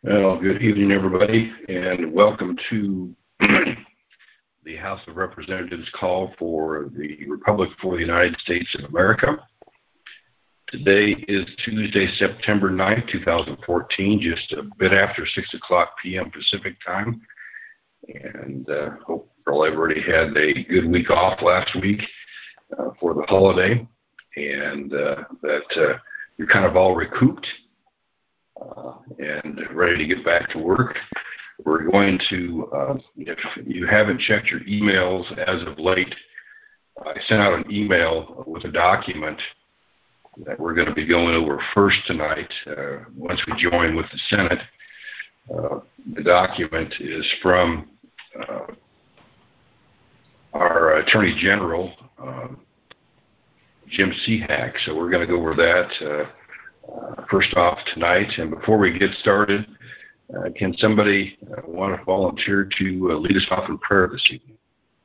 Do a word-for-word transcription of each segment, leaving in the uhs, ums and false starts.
Well, good evening, everybody, and welcome to the House of Representatives call for the Republic for the United States of America. Today is Tuesday, September ninth, two thousand fourteen, just a bit after six o'clock p m Pacific time. And uh, hope everybody had a good week off last week uh, for the holiday, and uh, that uh, you're kind of all recouped uh, and ready to get back to work. We're going to, uh, if you haven't checked your emails as of late, I sent out an email with a document that we're going to be going over first tonight uh, once we join with the Senate. Uh, the document is from uh, our Attorney General, uh, Jim Seahack. So we're going to go over that uh, uh, first off tonight. And before we get started, uh, can somebody uh, want to volunteer to uh, lead us off in prayer this evening?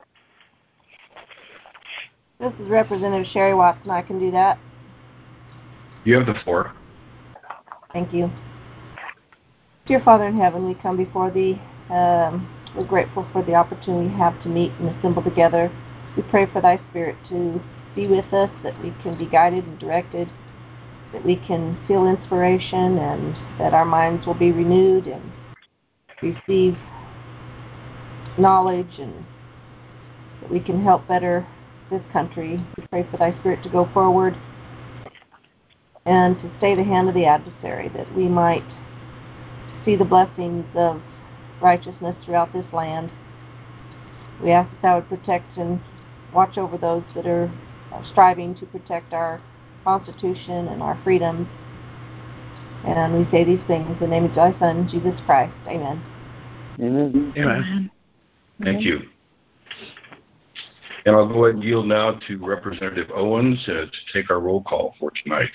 This is Representative Sherry Watson. I can do that. You have the floor. Thank you. Dear Father in heaven, we come before Thee. Um, we're grateful for the opportunity we have to meet and assemble together. We pray for Thy Spirit to be with us, that we can be guided and directed, that we can feel inspiration, and that our minds will be renewed and receive knowledge, and that we can help better this country. We pray for Thy Spirit to go forward and to stay the hand of the adversary, that we might see the blessings of righteousness throughout this land. We ask that Thou would protect and watch over those that are striving to protect our Constitution and our freedoms. And we say these things in the name of Thy Son, Jesus Christ. Amen. Amen. Amen. Thank you. And I'll go ahead and yield now to Representative Owens uh, to take our roll call for tonight.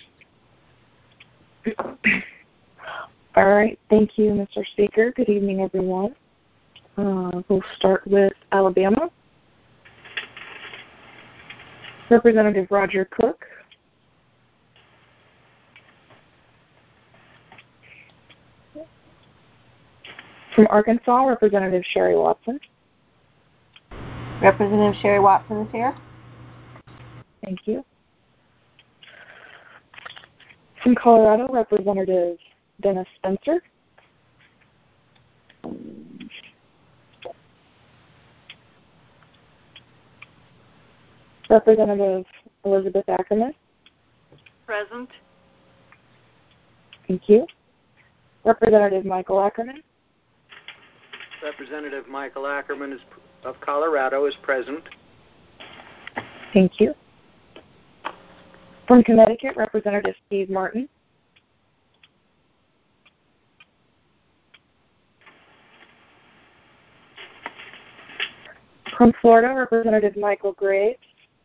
All right. Thank you, Mister Speaker. Good evening, everyone. Uh, we'll start with Alabama. Representative Roger Cook. From Arkansas, Representative Sherry Watson. Representative Sherry Watson is here. Thank you. From Colorado, Representative Dennis Spencer. Representative Elizabeth Ackerman. Present. Thank you. Representative Michael Ackerman. Representative Michael Ackerman is, of Colorado is present. Thank you. From Connecticut, Representative Steve Martin. From Florida, Representative Michael Graves.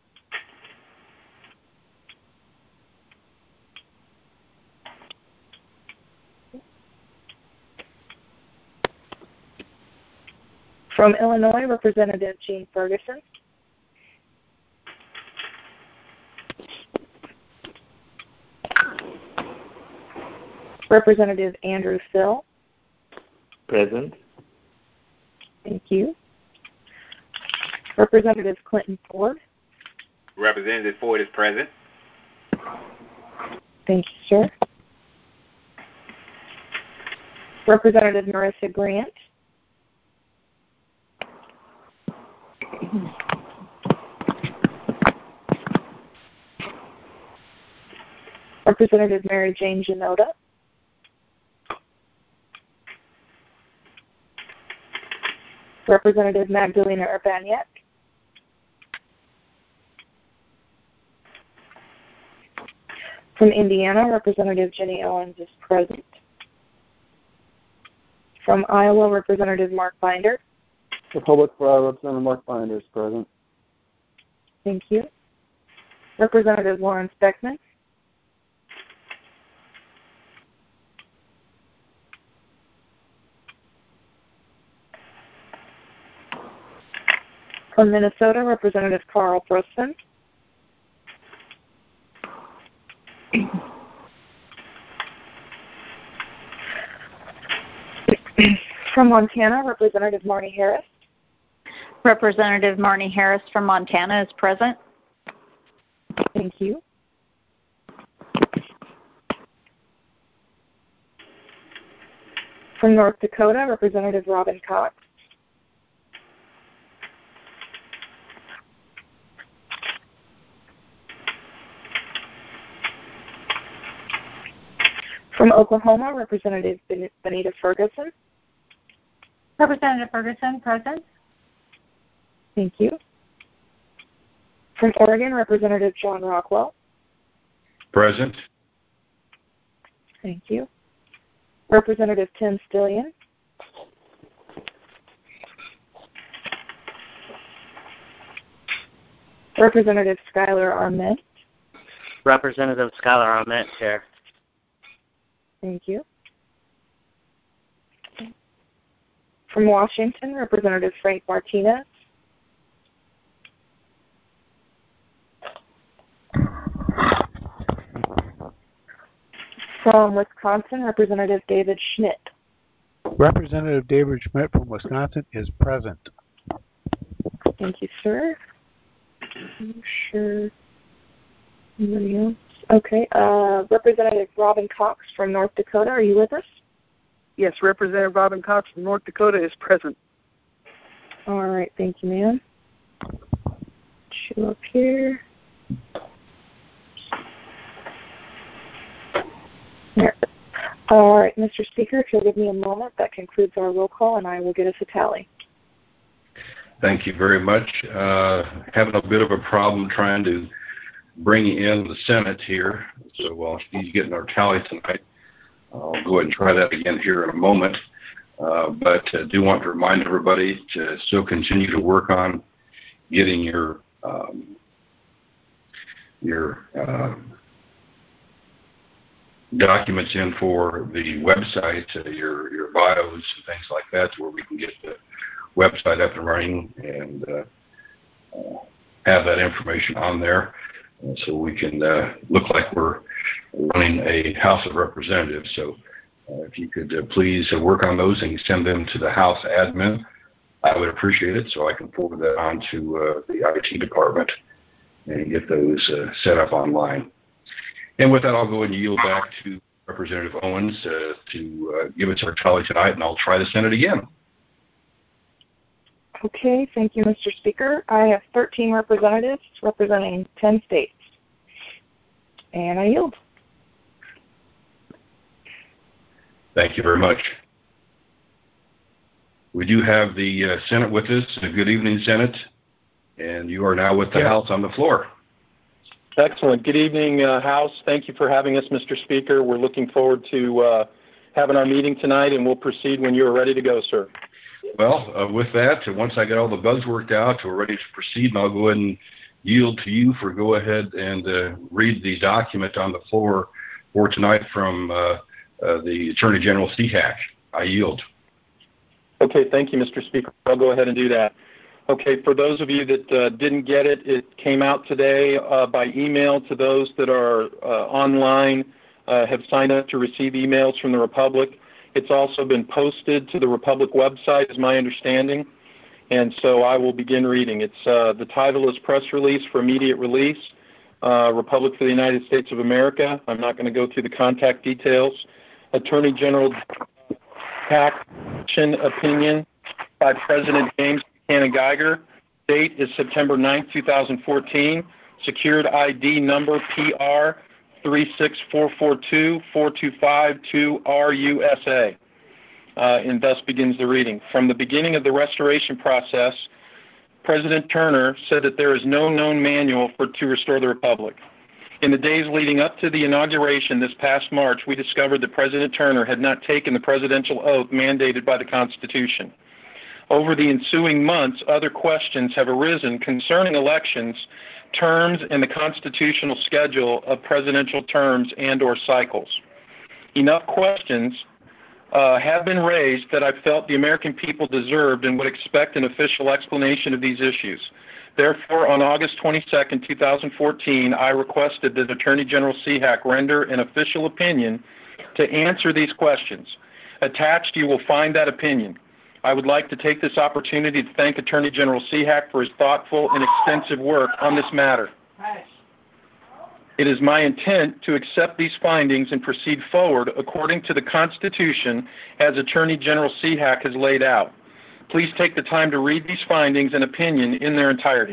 From Illinois, Representative Gene Ferguson. Representative Andrew Sill. Present. Thank you. Representative Clinton Ford. Representative Ford is present. Thank you, sir. Representative Marissa Grant. Representative Mary Jane Janota. Representative Magdalena Urbaniak. From Indiana, Representative Jenny Owens is present. From Iowa, Representative Mark Binder. Republic for Representative Mark Binder is present. Thank you. Representative Lawrence Beckman. From Minnesota, Representative Carl Frosten. From Montana, Representative Marnie Harris. Representative Marnie Harris from Montana is present. Thank you. From North Dakota, Representative Robin Cox. From Oklahoma, Representative Benita Ferguson. Representative Ferguson, present. Thank you. From Oregon, Representative John Rockwell. Present. Thank you. Representative Tim Stillion. Representative Skylar Arment. Representative Skylar Arment, Chair. Thank you. From Washington, Representative Frank Martinez. From Wisconsin, Representative David Schmidt. Representative David Schmidt from Wisconsin is present. Thank you, sir. I'm sure anybody else. Okay. Uh, Representative Robin Cox from North Dakota, are you with us? Yes, Representative Robin Cox from North Dakota is present. All right. Thank you, ma'am. Show up here. There. All right, Mister Speaker, if you'll give me a moment, that concludes our roll call, and I will get us a tally. Thank you very much. Uh, having a bit of a problem trying to bring in the Senate here, so while she's getting our tally tonight, I'll go ahead and try that again here in a moment. Uh, but I uh, do want to remind everybody to still continue to work on getting your um, your uh, documents in for the website, uh, your your bios and things like that, to where we can get the website up and running and uh, uh, have that information on there, uh, so we can uh, look like we're running a House of Representatives. So uh, if you could uh, please uh, work on those and send them to the House admin, I would appreciate it, so I can forward that on to uh, the I T department and get those uh, set up online. And with that, I'll go and yield back to Representative Owens uh, to uh, give us our tally tonight, and I'll try the Senate again. Okay, thank you, Mister Speaker. I have thirteen representatives representing ten states. And I yield. Thank you very much. We do have the uh, Senate with us. Good evening, Senate. And you are now with the yeah. House on the floor. Excellent. Good evening, uh, House. Thank you for having us, Mister Speaker. We're looking forward to uh, having our meeting tonight, and we'll proceed when you're ready to go, sir. Well, uh, with that, once I get all the bugs worked out, we're ready to proceed, and I'll go ahead and yield to you for go ahead and uh, read the document on the floor for tonight from uh, uh, the Attorney General C HAC. I yield. Okay, thank you, Mister Speaker. I'll go ahead and do that. Okay, for those of you that uh, didn't get it, it came out today uh, by email to those that are uh, online, uh, have signed up to receive emails from the Republic. It's also been posted to the Republic website, is my understanding, and so I will begin reading. It's uh, the title is Press Release for Immediate Release, uh, Republic for the United States of America. I'm not going to go through the contact details. Attorney General Pack Opinion by President James Buchanan Geiger. Date is September ninth, two thousand fourteen. Secured I D number P R three six four four two four two five two R U S A. Uh, and thus begins the reading. From the beginning of the restoration process, President Turner said that there is no known manual for to restore the Republic. In the days leading up to the inauguration this past March, we discovered that President Turner had not taken the presidential oath mandated by the Constitution. Over the ensuing months, other questions have arisen concerning elections, terms, and the constitutional schedule of presidential terms and or cycles. Enough questions uh, have been raised that I felt the American people deserved and would expect an official explanation of these issues. Therefore, on August twenty-second, two thousand fourteen, I requested that Attorney General C HAC render an official opinion to answer these questions. Attached, you will find that opinion. I would like to take this opportunity to thank Attorney General Seahack for his thoughtful and extensive work on this matter. It is my intent to accept these findings and proceed forward according to the Constitution as Attorney General Seahack has laid out. Please take the time to read these findings and opinion in their entirety.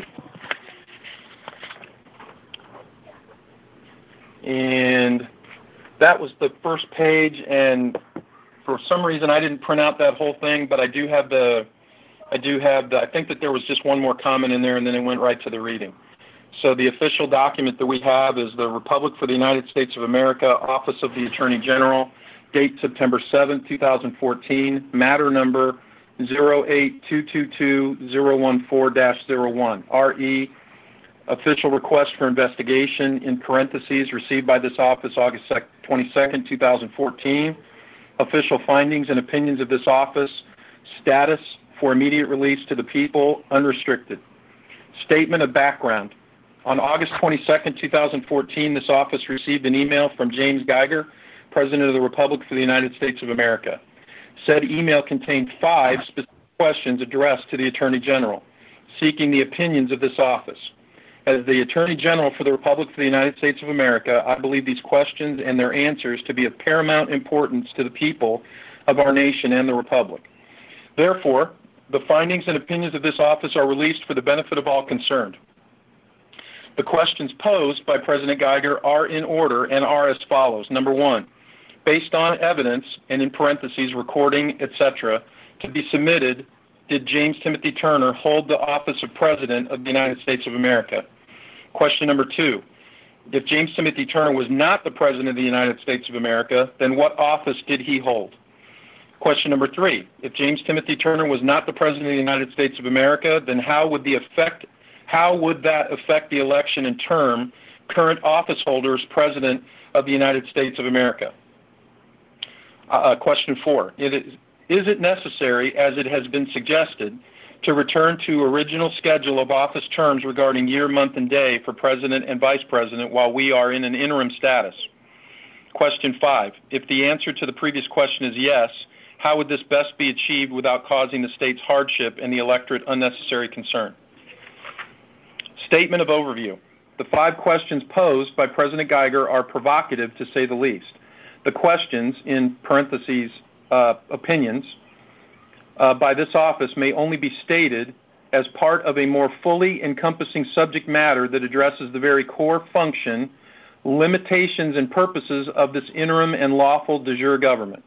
And that was the first page, and for some reason I didn't print out that whole thing, but I do have the, I do have the, I think that there was just one more comment in there, and then it went right to the reading. So the official document that we have is the Republic for the United States of America, Office of the Attorney General, date September seventh, two thousand fourteen, matter number zero eight two two two zero one four dash zero one, R E, official request for investigation, in parentheses, received by this office August twenty-second, two thousand fourteen, official findings and opinions of this office, status for immediate release to the people, unrestricted. Statement of background. On August twenty-second, two thousand fourteen, this office received an email from James Geiger, President of the Republic for the United States of America. Said email contained five specific questions addressed to the Attorney General, seeking the opinions of this office. As the Attorney General for the Republic for the United States of America, I believe these questions and their answers to be of paramount importance to the people of our nation and the Republic. Therefore, the findings and opinions of this office are released for the benefit of all concerned. The questions posed by President Geiger are in order and are as follows. Number one, based on evidence, and in parentheses, recording, et cetera, to be submitted, did James Timothy Turner hold the office of President of the United States of America? Question number two, if James Timothy Turner was not the President of the United States of America, then what office did he hold? Question number three, if James Timothy Turner was not the President of the United States of America, then how would the effect How would that affect the election and term current office holders President of the United States of America? Uh, question four, it is, is it necessary, as it has been suggested, to return to original schedule of office terms regarding year, month, and day for President and Vice President while we are in an interim status? Question five, if the answer to the previous question is yes, how would this best be achieved without causing the state's hardship and the electorate unnecessary concern? Statement of overview. The five questions posed by President Geiger are provocative, to say the least. The questions, in parentheses, uh, opinions, uh, by this office may only be stated as part of a more fully encompassing subject matter that addresses the very core function, limitations, and purposes of this interim and lawful de jure government.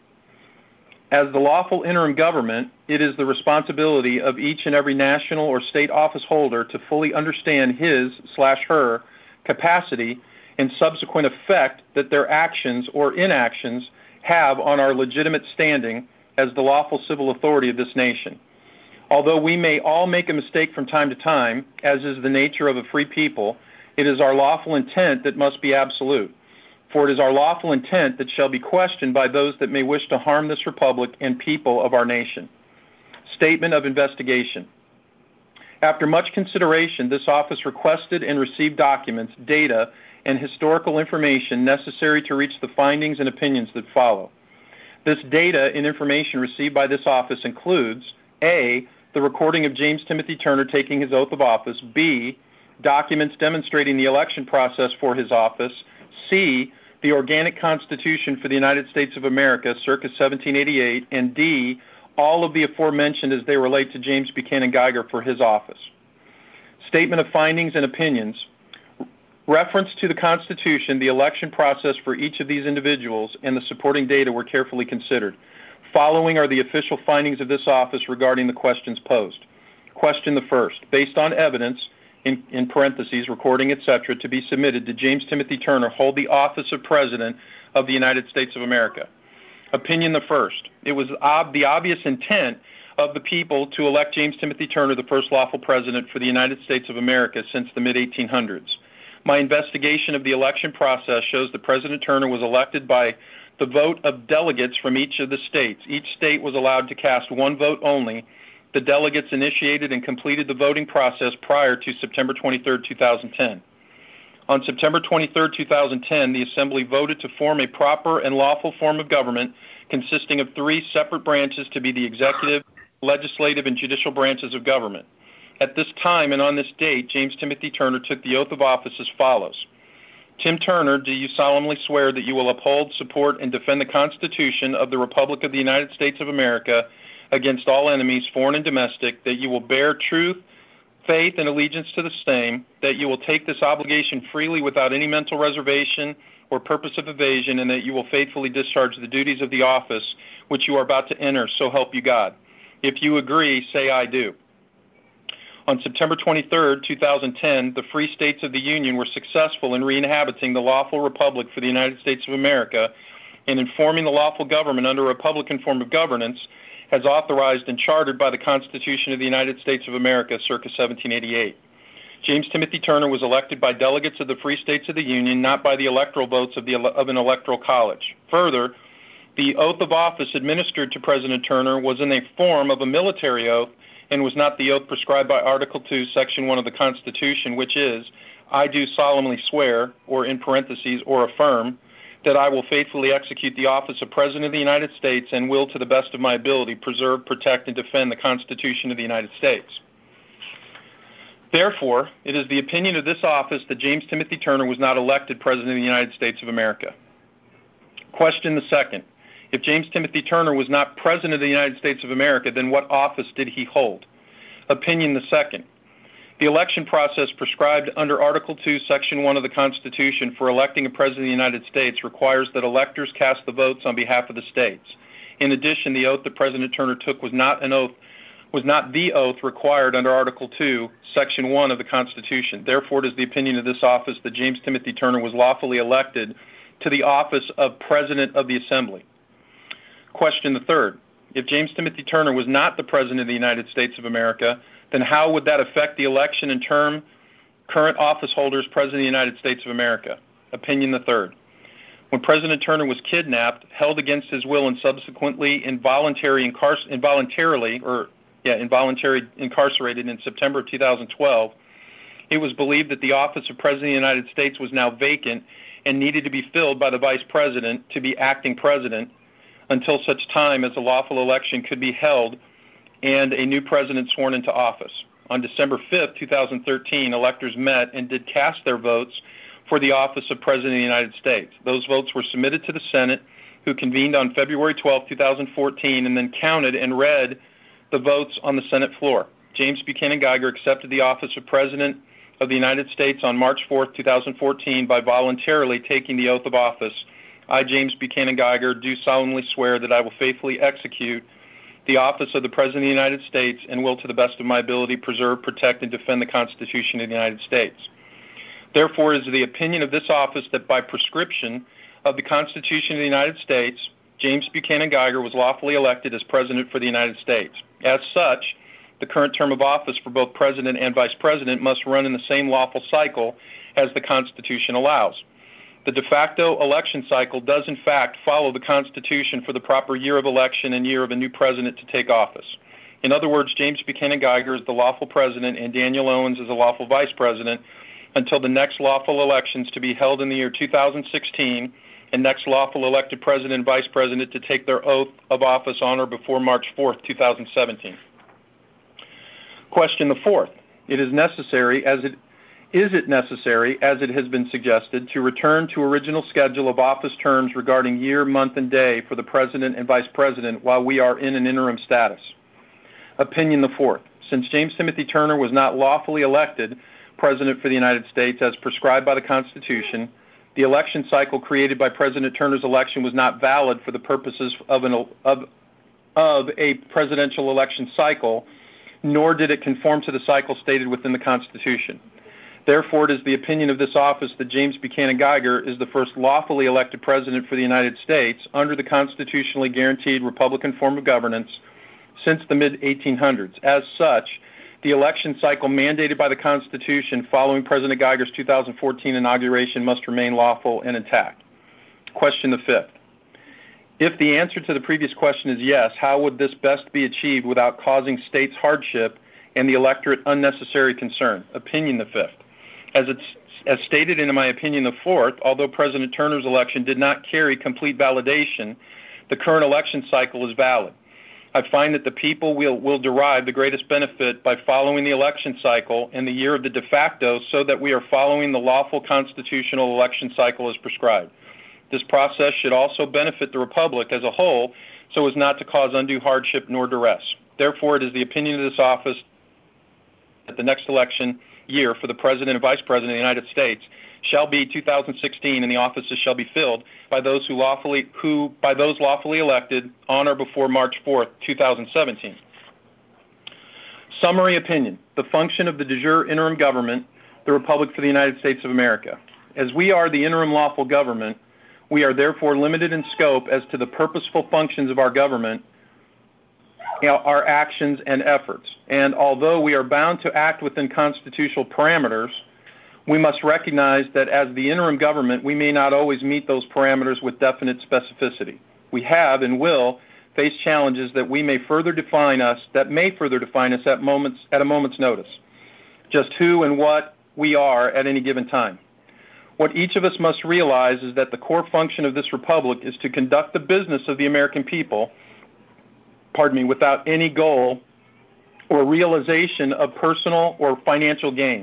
As the lawful interim government, it is the responsibility of each and every national or state office holder to fully understand his slash her capacity and subsequent effect that their actions or inactions have on our legitimate standing as the lawful civil authority of this nation. Although we may all make a mistake from time to time, as is the nature of a free people, it is our lawful intent that must be absolute. For it is our lawful intent that shall be questioned by those that may wish to harm this republic and people of our nation. Statement of investigation. After much consideration, this office requested and received documents, data, and historical information necessary to reach the findings and opinions that follow. This data and information received by this office includes A, the recording of James Timothy Turner taking his oath of office, B, documents demonstrating the election process for his office, C, the organic constitution for the United States of America, circa seventeen eighty-eight, and D, all of the aforementioned as they relate to James Buchanan Geiger for his office. Statement of findings and opinions. Reference to the Constitution, the election process for each of these individuals, and the supporting data were carefully considered. Following are the official findings of this office regarding the questions posed. Question the first. Based on evidence, in, in parentheses, recording, et cetera, to be submitted, did James Timothy Turner hold the office of President of the United States of America? Opinion the first. It was ob- the obvious intent of the people to elect James Timothy Turner the first lawful president for the United States of America since the mid eighteen hundreds. My investigation of the election process shows that President Turner was elected by the vote of delegates from each of the states. Each state was allowed to cast one vote only. The delegates initiated and completed the voting process prior to September twenty-third, two thousand ten. On September twenty-third, two thousand ten, the Assembly voted to form a proper and lawful form of government consisting of three separate branches to be the executive, legislative, and judicial branches of government. At this time and on this date, James Timothy Turner took the oath of office as follows. Tim Turner, do you solemnly swear that you will uphold, support, and defend the Constitution of the Republic of the United States of America against all enemies, foreign and domestic, that you will bear truth, faith, and allegiance to the same, that you will take this obligation freely without any mental reservation or purpose of evasion, and that you will faithfully discharge the duties of the office which you are about to enter, so help you God? If you agree, say I do. On September twenty-third, two thousand ten, the free states of the Union were successful in re-inhabiting the lawful republic for the United States of America and in forming the lawful government under a republican form of governance as authorized and chartered by the Constitution of the United States of America circa seventeen eighty-eight. James Timothy Turner was elected by delegates of the free states of the Union, not by the electoral votes of, the, of an electoral college. Further, the oath of office administered to President Turner was in a form of a military oath and was not the oath prescribed by Article two, Section one of the Constitution, which is, I do solemnly swear, or in parentheses, or affirm, that I will faithfully execute the office of President of the United States and will, to the best of my ability, preserve, protect, and defend the Constitution of the United States. Therefore, it is the opinion of this office that James Timothy Turner was not elected President of the United States of America. Question the second. If James Timothy Turner was not President of the United States of America, then what office did he hold? Opinion the second. The election process prescribed under Article two, Section one of the Constitution for electing a President of the United States requires that electors cast the votes on behalf of the states. In addition, the oath that President Turner took was not an oath, was not the oath required under Article two, Section one of the Constitution. Therefore, it is the opinion of this office that James Timothy Turner was lawfully elected to the office of President of the Assembly. Question the third. If James Timothy Turner was not the President of the United States of America, then how would that affect the election and term current office holders President of the United States of America? Opinion the third. When President Turner was kidnapped, held against his will, and subsequently involuntary incar- involuntarily or yeah, involuntary incarcerated in September of two thousand twelve, it was believed that the office of President of the United States was now vacant and needed to be filled by the Vice President to be acting President until such time as a lawful election could be held and a new president sworn into office. On December fifth, two thousand thirteen, electors met and did cast their votes for the office of President of the United States. Those votes were submitted to the Senate, who convened on February twelfth, two thousand fourteen, and then counted and read the votes on the Senate floor. James Buchanan Geiger accepted the office of President of the United States on March fourth, two thousand fourteen by voluntarily taking the oath of office. I, James Buchanan Geiger, do solemnly swear that I will faithfully execute the office of the President of the United States and will, to the best of my ability, preserve, protect, and defend the Constitution of the United States. Therefore, it is the opinion of this office that by prescription of the Constitution of the United States, James Buchanan Geiger was lawfully elected as President for the United States. As such, the current term of office for both President and Vice President must run in the same lawful cycle as the Constitution allows. The de facto election cycle does, in fact, follow the Constitution for the proper year of election and year of a new president to take office. In other words, James Buchanan Geiger is the lawful president and Daniel Owens is the lawful vice president until the next lawful elections to be held in the year two thousand sixteen and next lawful elected president and vice president to take their oath of office on or before March fourth, two thousand seventeen. Question the fourth. It is necessary as it Is it necessary, as it has been suggested, to return to original schedule of office terms regarding year, month, and day for the President and Vice President while we are in an interim status? Opinion the fourth. Since James Timothy Turner was not lawfully elected President for the United States as prescribed by the Constitution, the election cycle created by President Turner's election was not valid for the purposes of, an, of, of a presidential election cycle, nor did it conform to the cycle stated within the Constitution. Therefore, it is the opinion of this office that James Buchanan Geiger is the first lawfully elected President for the United States under the constitutionally guaranteed Republican form of governance since the mid eighteen hundreds. As such, the election cycle mandated by the Constitution following President Geiger's two thousand fourteen inauguration must remain lawful and intact. Question the fifth. If the answer to the previous question is yes, how would this best be achieved without causing states hardship and the electorate unnecessary concern? Opinion the fifth. As, it's, as stated in my opinion the fourth, although President Turner's election did not carry complete validation, the current election cycle is valid. I find that the people will, will derive the greatest benefit by following the election cycle in the year of the de facto so that we are following the lawful constitutional election cycle as prescribed. This process should also benefit the Republic as a whole so as not to cause undue hardship nor duress. Therefore, it is the opinion of this office that the next election year for the President and Vice President of the United States shall be two thousand sixteen, and the offices shall be filled by those who lawfully who by those lawfully elected on or before March fourth, two thousand seventeen. Summary opinion: the function of the de jure interim government, the Republic for the United States of America. As we are the interim lawful government, we are therefore limited in scope as to the purposeful functions of our government, our actions and efforts. And although we are bound to act within constitutional parameters, we must recognize that as the interim government, we may not always meet those parameters with definite specificity. We have and will face challenges that we may further define us, that may further define us at moments, at a moment's notice. Just who and what we are at any given time. What each of us must realize is that the core function of this republic is to conduct the business of the American people, pardon me, without any goal or realization of personal or financial gain.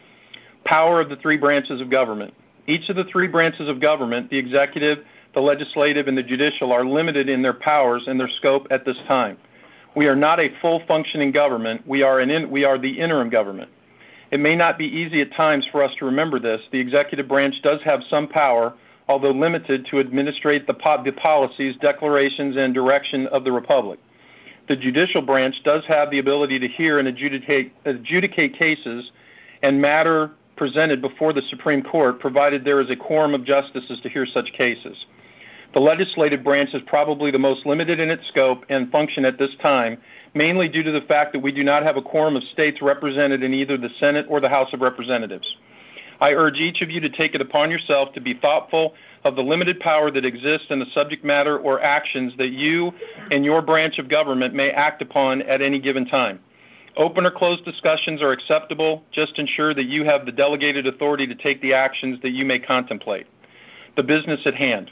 Power of the three branches of government. Each of the three branches of government, the executive, the legislative, and the judicial, are limited in their powers and their scope at this time. We are not a full functioning government. We are, an in, we are the interim government. It may not be easy at times for us to remember this. The executive branch does have some power, although limited, to administrate the, po- the policies, declarations, and direction of the republic. The judicial branch does have the ability to hear and adjudicate, adjudicate cases and matter presented before the Supreme Court, provided there is a quorum of justices to hear such cases. The legislative branch is probably the most limited in its scope and function at this time, mainly due to the fact that we do not have a quorum of states represented in either the Senate or the House of Representatives. I urge each of you to take it upon yourself to be thoughtful of the limited power that exists in the subject matter or actions that you and your branch of government may act upon at any given time. Open or closed discussions are acceptable. Just ensure that you have the delegated authority to take the actions that you may contemplate. The business at hand.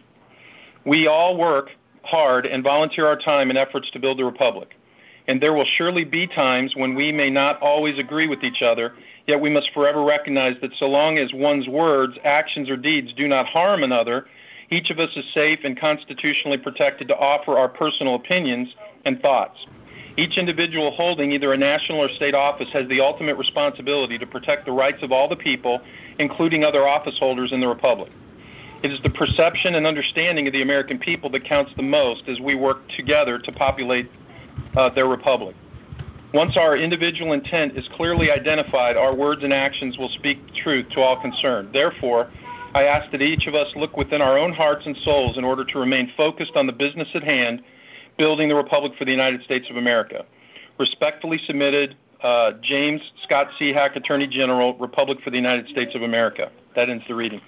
We all work hard and volunteer our time in efforts to build the republic. And there will surely be times when we may not always agree with each other, yet we must forever recognize that so long as one's words, actions, or deeds do not harm another, each of us is safe and constitutionally protected to offer our personal opinions and thoughts. Each individual holding either a national or state office has the ultimate responsibility to protect the rights of all the people, including other office holders in the republic. It is the perception and understanding of the American people that counts the most as we work together to populate uh, their republic. Once our individual intent is clearly identified, our words and actions will speak truth to all concerned. Therefore, I ask that each of us look within our own hearts and souls in order to remain focused on the business at hand, building the Republic for the United States of America. Respectfully submitted, uh, James Scott Seahack, Attorney General, Republic for the United States of America. That ends the reading.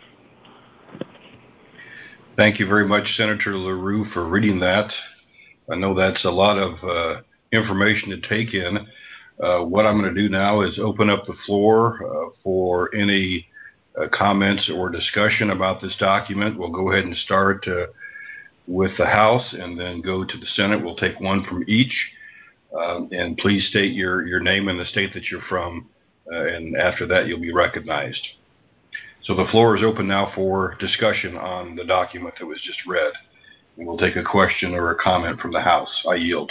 Thank you very much, Senator LaRue, for reading that. I know that's a lot of uh, information to take in. Uh, what I'm going to do now is open up the floor uh, for any uh, comments or discussion about this document. We'll go ahead and start uh, with the House and then go to the Senate. We'll take one from each. Um, and please state your, your name and the state that you're from, uh, and after that you'll be recognized. So the floor is open now for discussion on the document that was just read. And we'll take a question or a comment from the House. I yield.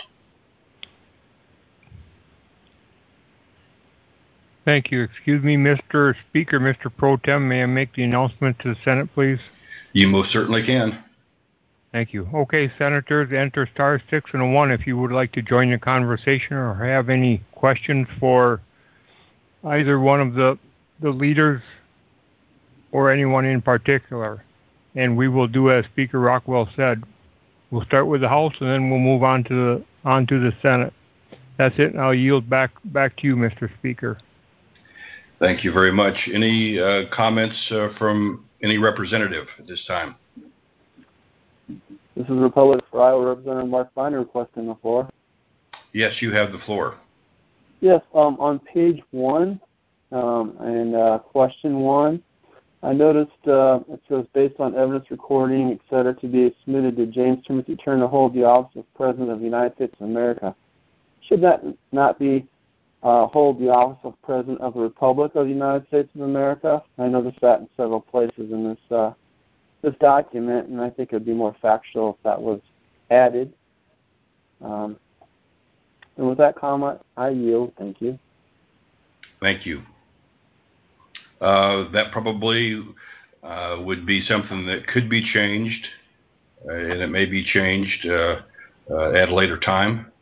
Thank you. Excuse me, Mister Speaker, Mister Pro Tem, may I make the announcement to the Senate, please? You most certainly can. Thank you. Okay, Senators, enter star six and a one if you would like to join the conversation or have any questions for either one of the, the leaders or anyone in particular. And we will do as Speaker Rockwell said. We'll start with the House and then we'll move on to the on to the Senate. That's it, and I'll yield back back to you, Mister Speaker. Thank you very much. Any uh, comments uh, from any representative at this time? This is Republic for Iowa Representative Mark Binder requesting the floor. Yes, you have the floor. Yes, um, on page one, Um, and uh, question one, I noticed uh, it says based on evidence recording, et cetera, to be submitted to James Timothy Turner to hold the office of President of the United States of America. Should that not be uh, hold the office of President of the Republic of the United States of America? I noticed that in several places in this uh, this document, and I think it would be more factual if that was added. Um, and with that comment, I yield. Thank you. Thank you. Uh, that probably uh, would be something that could be changed, uh, and it may be changed uh, uh, at a later time.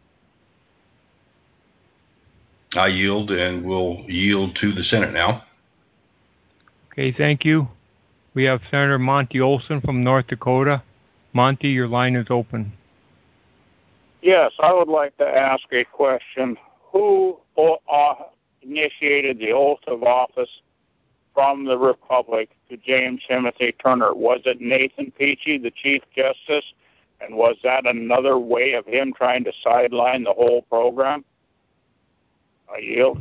I yield, and will yield to the Senate now. Okay, thank you. We have Senator Monty Olson from North Dakota. Monty, your line is open. Yes, I would like to ask a question. Who uh, initiated the oath of office from the Republic to James Timothy Turner? Was it Nathan Peachy, the Chief Justice? And was that another way of him trying to sideline the whole program? I yield.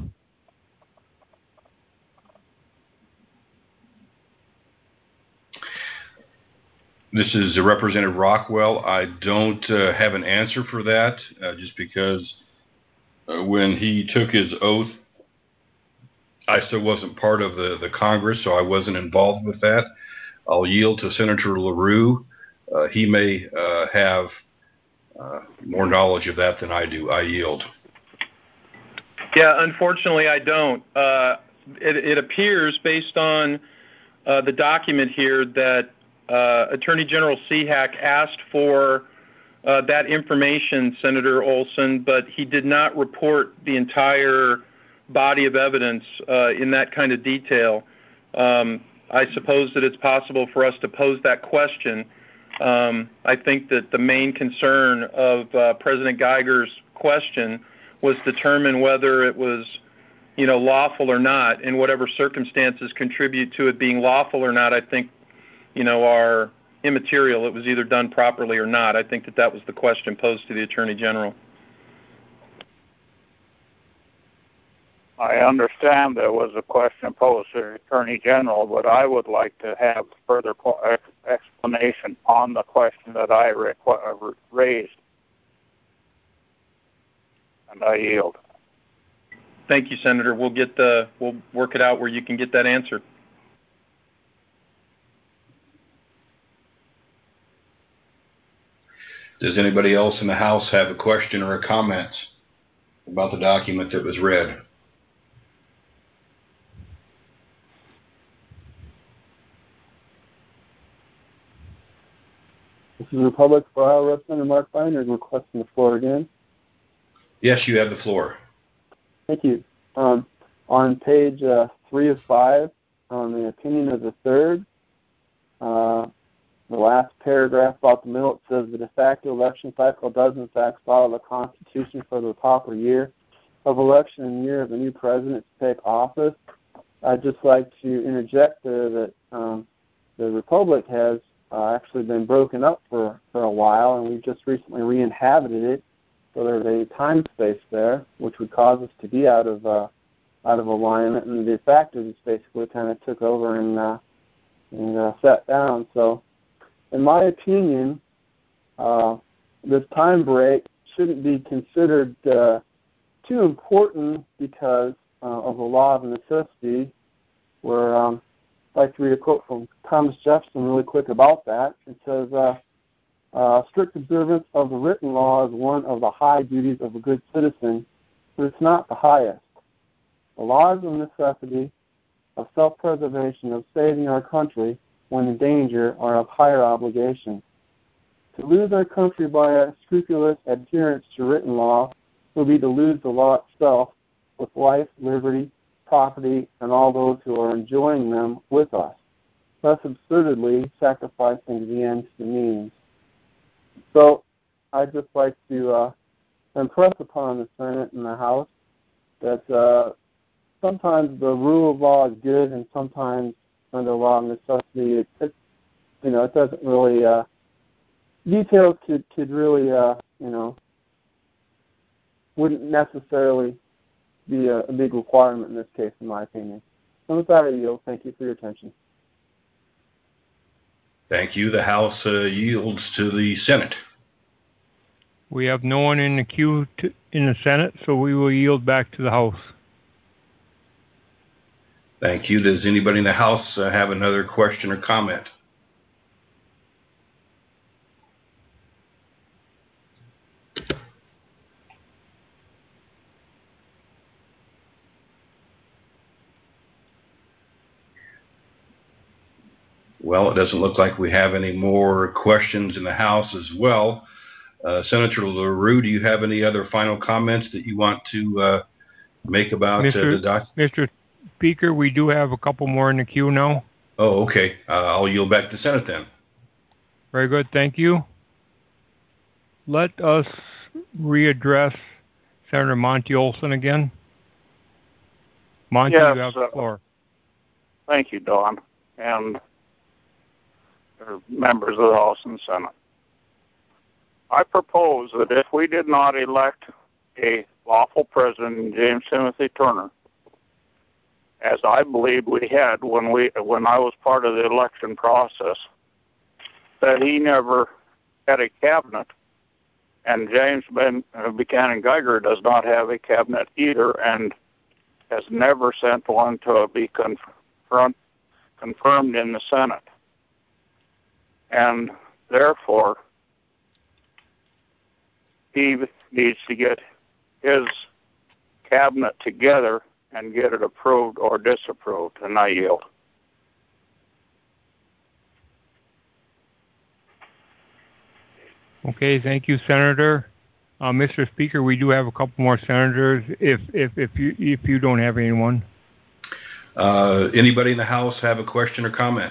This is Representative Rockwell. I don't uh, have an answer for that, uh, just because uh, when he took his oath, I still wasn't part of the, the Congress, so I wasn't involved with that. I'll yield to Senator LaRue. Uh, he may uh, have uh, more knowledge of that than I do. I yield. Yeah, unfortunately, I don't. Uh, it, it appears, based on uh, the document here, that uh, Attorney General Seahack asked for uh, that information, Senator Olson, but he did not report the entire body of evidence uh, in that kind of detail. Um, I suppose that it's possible for us to pose that question. Um, I think that the main concern of uh, President Geiger's question was determine whether it was, you know, lawful or not, and whatever circumstances contribute to it being lawful or not, I think, you know, are immaterial. It was either done properly or not. I think that that was the question posed to the Attorney General. I understand there was a question posed to the Attorney General, but I would like to have further explanation on the question that I requ- raised. And I yield. Thank you, Senator. We'll get the we'll work it out where you can get that answered. Does anybody else in the House have a question or a comment about the document that was read? This is Republic for Ohio Representative Mark Binder requesting the floor again. Yes, you have the floor. Thank you. Um, on page uh, three of five, on the opinion of the third, uh, the last paragraph about the middle, it says the de facto election cycle does in fact follow the Constitution for the proper year of election and year of the new president to take office. I'd just like to interject there that um, the Republic has uh, actually been broken up for, for a while, and we've just recently re-inhabited it. So there's a time space there, which would cause us to be out of uh, out of alignment, and the de facto just basically kind of took over and uh, and uh, sat down. So, in my opinion, uh, this time break shouldn't be considered uh, too important because uh, of the law of necessity. Where um, I'd like to read a quote from Thomas Jefferson really quick about that. It says. Uh, Uh, strict observance of the written law is one of the high duties of a good citizen, but it's not the highest. The laws of necessity, of self-preservation, of saving our country when in danger are of higher obligation. To lose our country by a scrupulous adherence to written law will be to lose the law itself with life, liberty, property, and all those who are enjoying them with us, thus absurdly sacrificing the end to the means. So I'd just like to uh, impress upon the Senate and the House that uh, sometimes the rule of law is good, and sometimes under law of necessity, it, it you know, it doesn't really uh, details could could really uh, you know wouldn't necessarily be a, a big requirement in this case, in my opinion. And with that, I yield. Thank you for your attention. Thank you. The House uh, yields to the Senate. We have no one in the queue to, in the Senate, so we will yield back to the House. Thank you. Does anybody in the House uh, have another question or comment? Well, it doesn't look like we have any more questions in the House as well. Uh, Senator LaRue, do you have any other final comments that you want to uh, make about uh, the document? Mister Speaker, we do have a couple more in the queue now. Oh, okay. Uh, I'll yield back to Senate then. Very good. Thank you. Let us readdress Senator Monty Olson again. Monty, yes, you have the floor. Uh, thank you, Don, and members of the House and Senate. I propose that if we did not elect a lawful president, James Timothy Turner, as I believe we had when we when I was part of the election process, that he never had a cabinet, and James ben, uh, Buchanan Geiger does not have a cabinet either, and has never sent one to be confront, confirmed in the Senate. And therefore, he needs to get his cabinet together and get it approved or disapproved, and I yield. Okay, thank you, Senator. Uh, Mister Speaker, we do have a couple more senators. If if if you if you don't have anyone, uh, anybody in the House have a question or comment?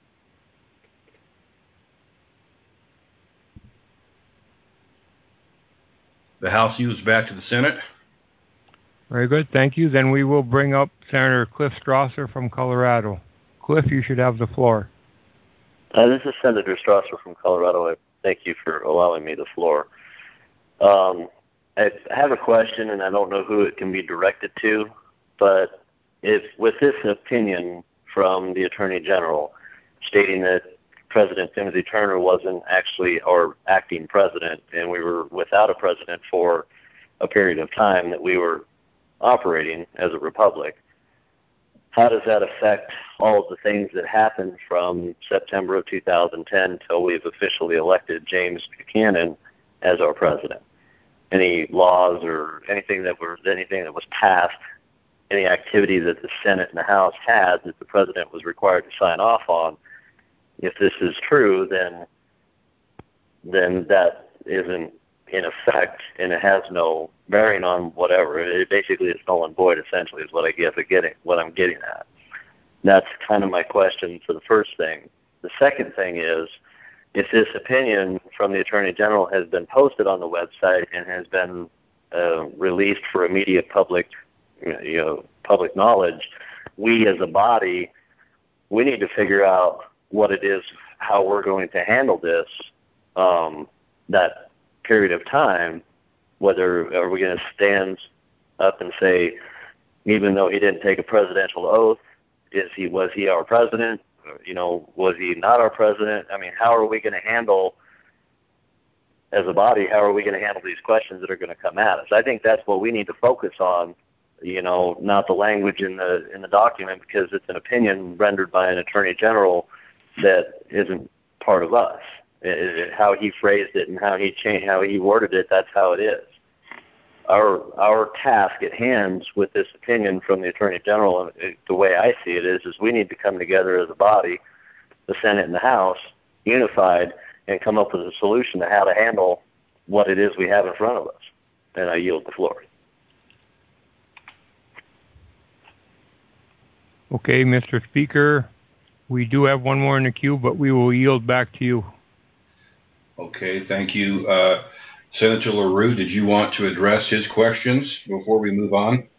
The House yields back to the Senate. Very good, thank you. Then we will bring up Senator Cliff Strasser from Colorado. Cliff, you should have the floor. Uh, this is Senator Strasser from Colorado. I thank you for allowing me the floor. Um, I have a question, and I don't know who it can be directed to, but if with this opinion from the Attorney General stating that President Timothy Turner wasn't actually our acting president, and we were without a president for a period of time, that we were operating as a republic, how does that affect all of the things that happened from September of two thousand ten till we've officially elected James Buchanan as our president? Any laws or anything that were anything that was passed, any activity that the Senate and the House had that the president was required to sign off on? If this is true, then then that isn't in effect, and it has no bearing on whatever. It basically is null and void, essentially, is what I guess I'm getting, what I'm getting at. That's kind of my question for the first thing. The second thing is, if this opinion from the Attorney General has been posted on the website and has been uh, released for immediate public, you know, public knowledge, we as a body, we need to figure out what it is, how we're going to handle this, um, that period of time. Whether are we going to stand up and say, even though he didn't take a presidential oath, is he was he our president? You know, was he not our president? I mean, how are we going to handle, as a body, how are we going to handle these questions that are going to come at us? I think that's what we need to focus on, you know, not the language in the in the document, because it's an opinion rendered by an Attorney General that isn't part of us. It, it, how he phrased it and how he changed, how he worded it, that's how it is. Our our task at hand with this opinion from the Attorney General, the way I see it is, is we need to come together as a body, the Senate and the House, unified, and come up with a solution to how to handle what it is we have in front of us. And I yield the floor. Okay, Mister Speaker, we do have one more in the queue, but we will yield back to you. Okay, thank you. Uh, Senator LaRue, did you want to address his questions before we move on?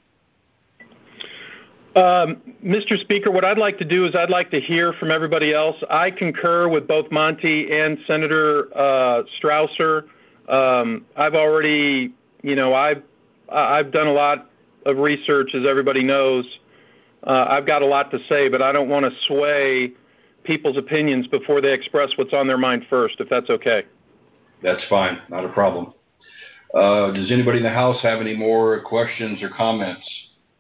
Um, Mister Speaker, what I'd like to do is I'd like to hear from everybody else. I concur with both Monty and Senator uh, Strasser. Um, I've already, you know, I've I've done a lot of research, as everybody knows. Uh, I've got a lot to say, but I don't want to sway people's opinions before they express what's on their mind first, if that's okay. That's fine. Not a problem. Uh, does anybody in the House have any more questions or comments?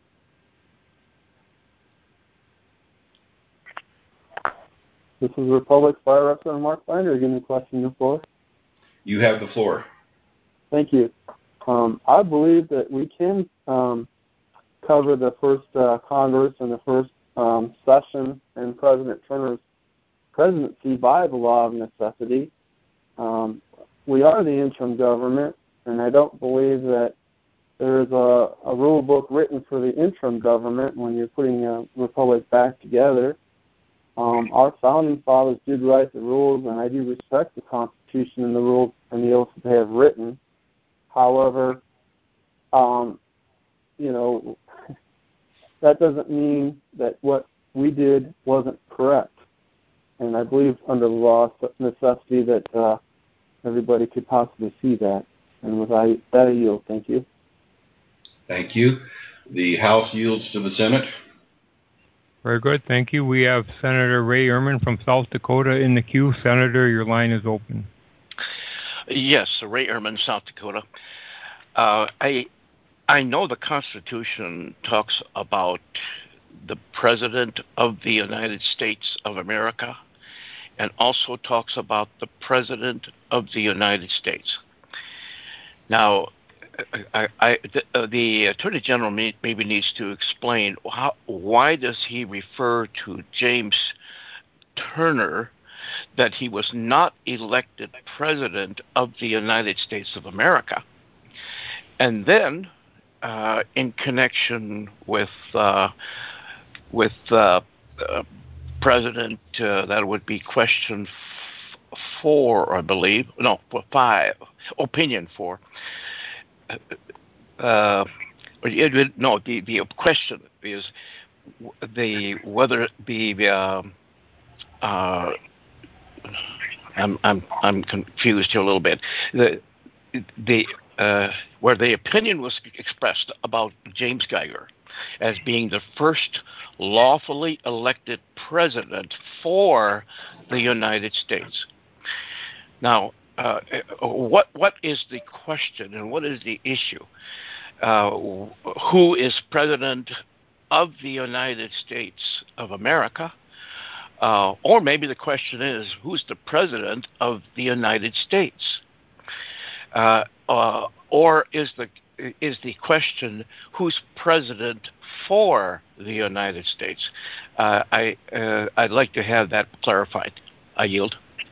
This is Republic Fire Representative Mark Binder. Give me a question on the floor. You have the floor. Thank you. Um, I believe that we can um, cover the first uh, Congress and the first um, session in President Turner's presidency by the law of necessity. Um, we are the interim government, and I don't believe that there is a, a rule book written for the interim government when you're putting a republic back together. Um, our founding fathers did write the rules, and I do respect the Constitution and the rules and the oaths that they have written. However, um, you know, that doesn't mean that what we did wasn't correct. And I believe under the law of necessity that uh, everybody could possibly see that. And with that, I yield. Thank you. Thank you. The House yields to the Senate. Very good. Thank you. We have Senator Ray Ehrman from South Dakota in the queue. Senator, your line is open. Yes, Ray Ehrman, South Dakota. Uh, I I know the Constitution talks about the President of the United States of America and also talks about the President of the United States. Now, I, I, the, uh, the Attorney General may, maybe needs to explain how, why does he refer to James Turner that he was not elected President of the United States of America. And then, uh, in connection with uh, with uh, uh, President, uh, that would be question f- four, I believe. No, five. Opinion four. Uh, no, the the question is the whether the uh, uh, I'm I'm I'm confused here a little bit. The the uh, where the opinion was expressed about James Geiger as being the first lawfully elected president for the United States. Now, uh, what what is the question and what is the issue? Uh, who is president of the United States of America? Uh, or maybe the question is, who's the president of the United States? Uh, uh, or is the is the question, who's president for the United States? Uh, I uh, I'd like to have that clarified. I yield.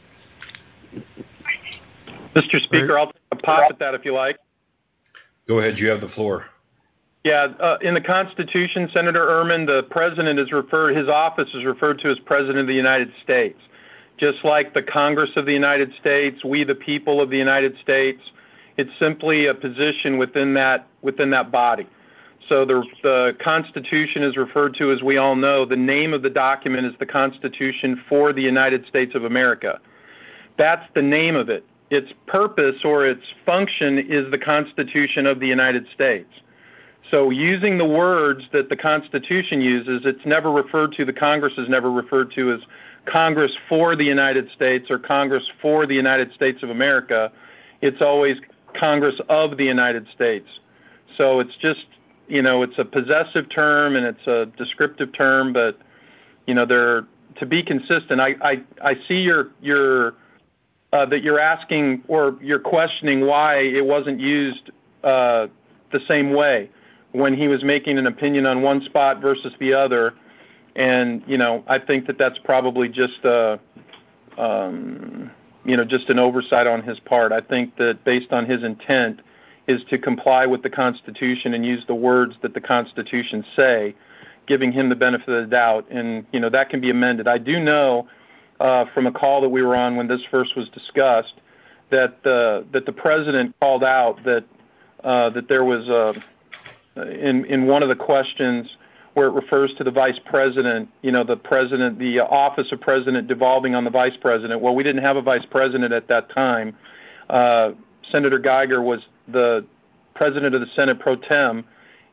Mister Speaker, I'll take a pop at that if you like. Go ahead. You have the floor. Yeah, uh, in the Constitution, Senator Ehrman, the president is referred, his office is referred to as President of the United States. Just like the Congress of the United States, we the people of the United States, it's simply a position within that within that body. So the, the Constitution is referred to, as we all know, the name of the document is the Constitution for the United States of America. That's the name of it. Its purpose or its function is the Constitution of the United States. So using the words that the Constitution uses, it's never referred to, the Congress is never referred to as Congress for the United States or Congress for the United States of America. It's always Congress of the United States. So it's just, you know, it's a possessive term and it's a descriptive term, but, you know, they're, to be consistent, I, I, I see your, your, uh, that you're asking or you're questioning why it wasn't used uh, the same way when he was making an opinion on one spot versus the other. And, you know, I think that that's probably just a, um, you know, just an oversight on his part. I think that based on his intent is to comply with the Constitution and use the words that the Constitution say, giving him the benefit of the doubt. And, you know, that can be amended. I do know uh, from a call that we were on when this first was discussed that the, that the president called out that, uh, that there was a, in in one of the questions where it refers to the vice president, you know, the president, the office of president devolving on the vice president. Well, we didn't have a vice president at that time. Uh, Senator Geiger was the president of the Senate pro tem,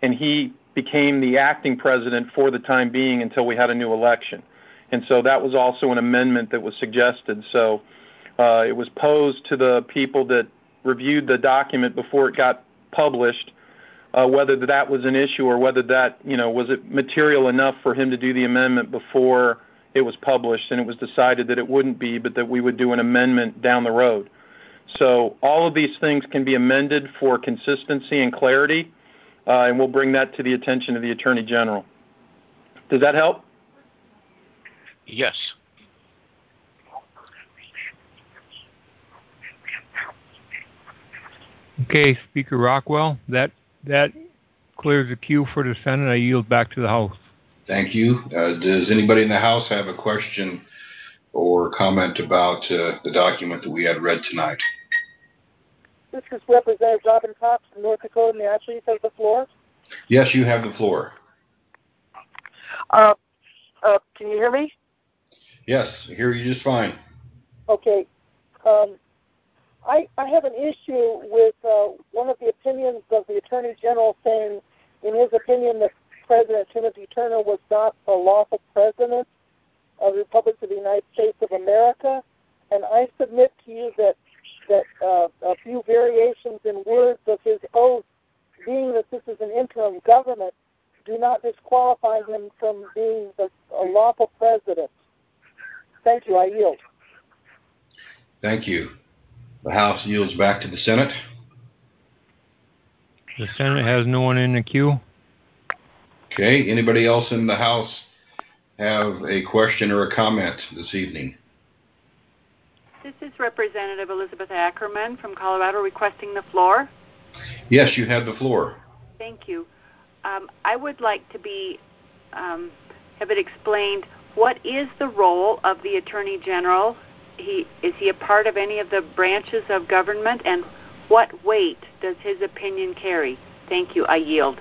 and he became the acting president for the time being until we had a new election. And so that was also an amendment that was suggested. So uh, it was posed to the people that reviewed the document before it got published, uh, whether that was an issue or whether that, you know, was it material enough for him to do the amendment before it was published, and it was decided that it wouldn't be, but that we would do an amendment down the road. So all of these things can be amended for consistency and clarity, uh, and we'll bring that to the attention of the Attorney General. Does that help? Yes. Okay, Speaker Rockwell, that that clears the queue for the Senate. I yield back to the House. Thank you. Uh, does anybody in the House have a question or comment about uh, the document that we had read tonight? This is Representative Robin Cox from North Dakota. May I please have the floor? Yes, you have the floor. Uh, uh, can you hear me? Yes, I hear you just fine. Okay. Um, I, I have an issue with uh, one of the opinions of the Attorney General saying, in his opinion, that President Timothy Turner was not a lawful president of the Republic of the United States of America. And I submit to you that, that uh, a few variations in words of his oath, being that this is an interim government, do not disqualify him from being the, a lawful president. Thank you. I yield. Thank you. The House yields back to the Senate. The Senate has no one in the queue. Okay. Anybody else in the House have a question or a comment this evening? This is Representative Elizabeth Ackerman from Colorado requesting the floor. Yes, you have the floor. Thank you. Um, I would like to be um, have it explained, what is the role of the Attorney General? He, is he a part of any of the branches of government, and what weight does his opinion carry? Thank you. I yield.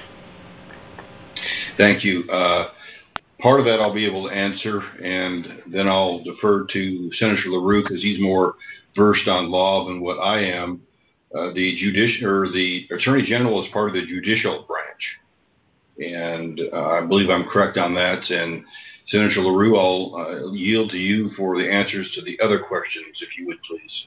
Thank you. Uh, part of that I'll be able to answer, and then I'll defer to Senator LaRue because he's more versed on law than what I am. Uh, the judici- or the Attorney General is part of the judicial branch, and uh, I believe I'm correct on that. And Senator LaRue, I'll uh, yield to you for the answers to the other questions, if you would, please.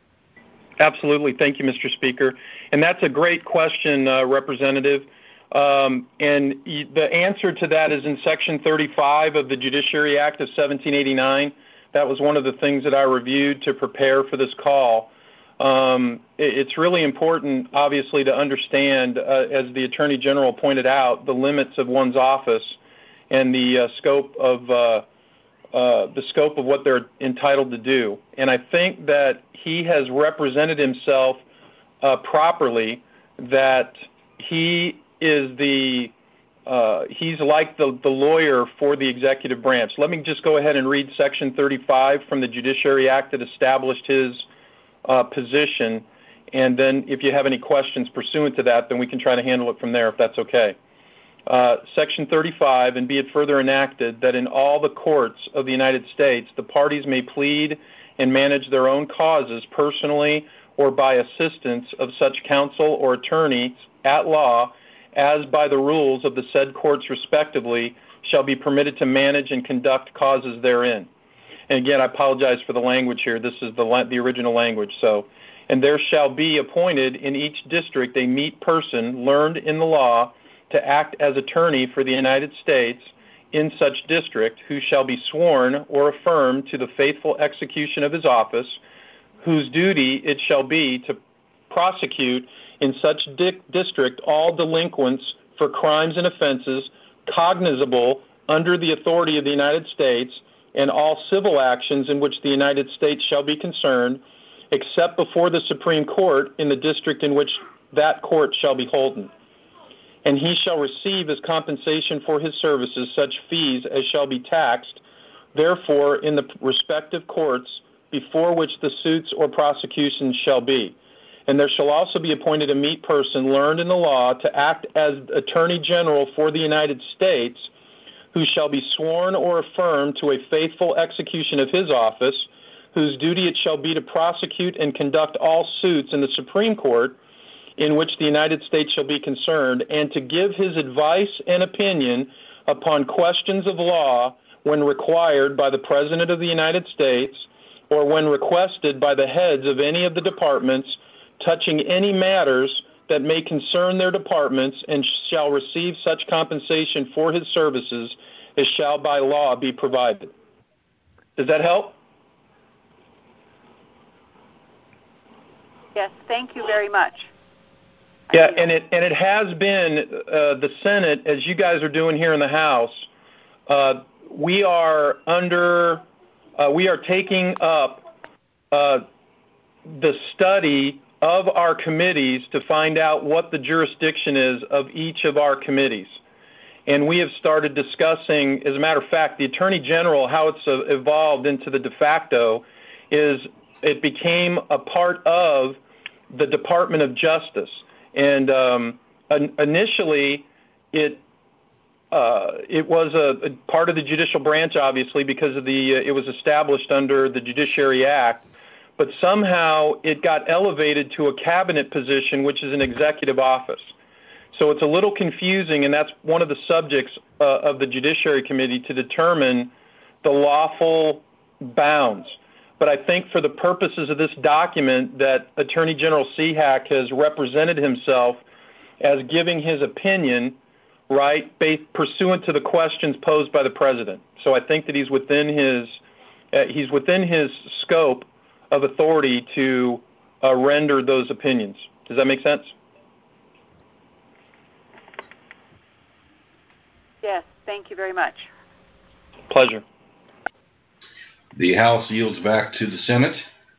Absolutely. Thank you, Mister Speaker. And that's a great question, uh, Representative. Um, and y- the answer to that is in Section thirty-five of the Judiciary Act of seventeen eighty-nine. That was one of the things that I reviewed to prepare for this call. Um, it, it's really important, obviously, to understand, uh, as the Attorney General pointed out, the limits of one's office and the uh, scope of uh, uh, the scope of what they're entitled to do. And I think that he has represented himself uh, properly, that he is the uh, he's like the, the lawyer for the executive branch. Let me just go ahead and read Section thirty-five from the Judiciary Act that established his uh, position, and then if you have any questions pursuant to that, then we can try to handle it from there, if that's okay. Uh, Section thirty-five, and be it further enacted that in all the courts of the United States, the parties may plead and manage their own causes personally or by assistance of such counsel or attorneys at law as by the rules of the said courts respectively shall be permitted to manage and conduct causes therein. And again, I apologize for the language here. This is the, la- the original language. So, and there shall be appointed in each district a meet person learned in the law to act as attorney for the United States in such district, who shall be sworn or affirmed to the faithful execution of his office, whose duty it shall be to prosecute in such di- district all delinquents for crimes and offenses cognizable under the authority of the United States, and all civil actions in which the United States shall be concerned, except before the Supreme Court in the district in which that court shall be holden. And he shall receive as compensation for his services such fees as shall be taxed, therefore, in the respective courts before which the suits or prosecutions shall be. And there shall also be appointed a meet person learned in the law to act as Attorney General for the United States, who shall be sworn or affirmed to a faithful execution of his office, whose duty it shall be to prosecute and conduct all suits in the Supreme Court in which the United States shall be concerned, and to give his advice and opinion upon questions of law when required by the President of the United States or when requested by the heads of any of the departments touching any matters that may concern their departments, and shall receive such compensation for his services as shall by law be provided. Does that help? Yes, thank you very much. Yeah, and it and it has been uh, the Senate, as you guys are doing here in the House. Uh, we are under, uh, we are taking up uh, the study of our committees to find out what the jurisdiction is of each of our committees. And we have started discussing, as a matter of fact, the Attorney General, how it's uh, evolved into the de facto, is it became a part of the Department of Justice. And um, initially, it uh, it was a, a part of the judicial branch, obviously, because of the uh, it was established under the Judiciary Act. But somehow it got elevated to a cabinet position, which is an executive office. So it's a little confusing, and that's one of the subjects uh, of the Judiciary Committee, to determine the lawful bounds. But I think for the purposes of this document, that Attorney General Seahack has represented himself as giving his opinion, right, based, pursuant to the questions posed by the President. So I think that he's within his uh, he's within his scope of authority to uh, render those opinions. Does that make sense? Yes, thank you very much. Pleasure. The House yields back to the Senate.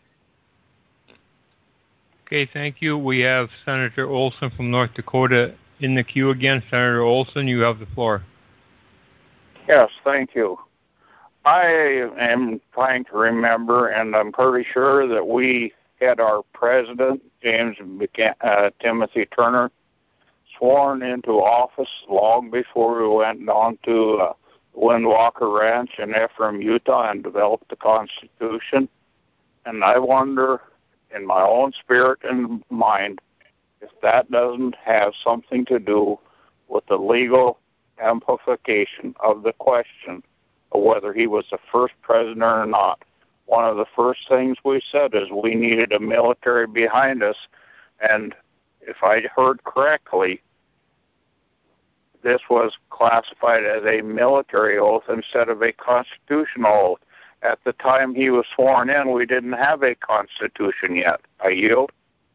Okay, thank you. We have Senator Olson from North Dakota in the queue again. Senator Olson, you have the floor. Yes, thank you. I am trying to remember, and I'm pretty sure that we had our president, James uh, Timothy Turner, sworn into office long before we went on to uh, Windwalker Ranch in Ephraim, Utah, and developed the Constitution. And I wonder, in my own spirit and mind, if that doesn't have something to do with the legal amplification of the question of whether he was the first president or not. One of the first things we said is we needed a military behind us, and if I heard correctly, this was classified as a military oath instead of a constitutional oath. At the time he was sworn in, we didn't have a constitution yet. I yield.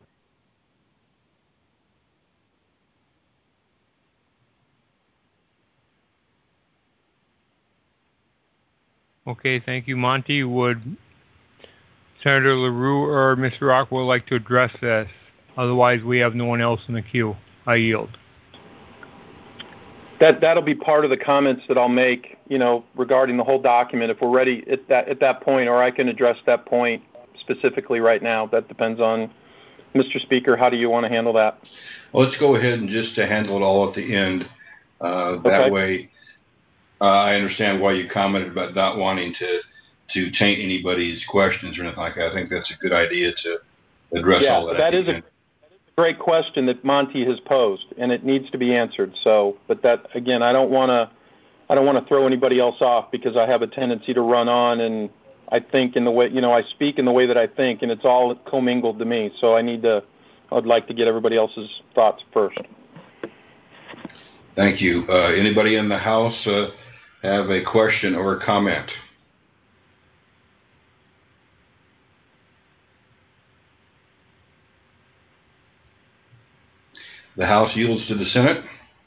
Okay, thank you, Monty. Would Senator LaRue or Mister Rockwell like to address this? Otherwise, we have no one else in the queue. I yield. That that'll be part of the comments that I'll make, you know, regarding the whole document. If we're ready at that at that point, or I can address that point specifically right now. That depends on, Mister Speaker. How do you want to handle that? Well, let's go ahead and just to handle it all at the end. Uh, that okay. way. Uh, I understand why you commented about not wanting to, to taint anybody's questions or anything like that. I think that's a good idea to address yeah, all that. that is a great question that Monty has posed, and it needs to be answered. So, but that again, I don't want to, I don't want to throw anybody else off because I have a tendency to run on, and I think in the way, you know, I speak in the way that I think, and it's all commingled to me. So I need to, I'd like to get everybody else's thoughts first. Thank you. Uh, anybody in the House uh, have a question or a comment? The House yields to the Senate.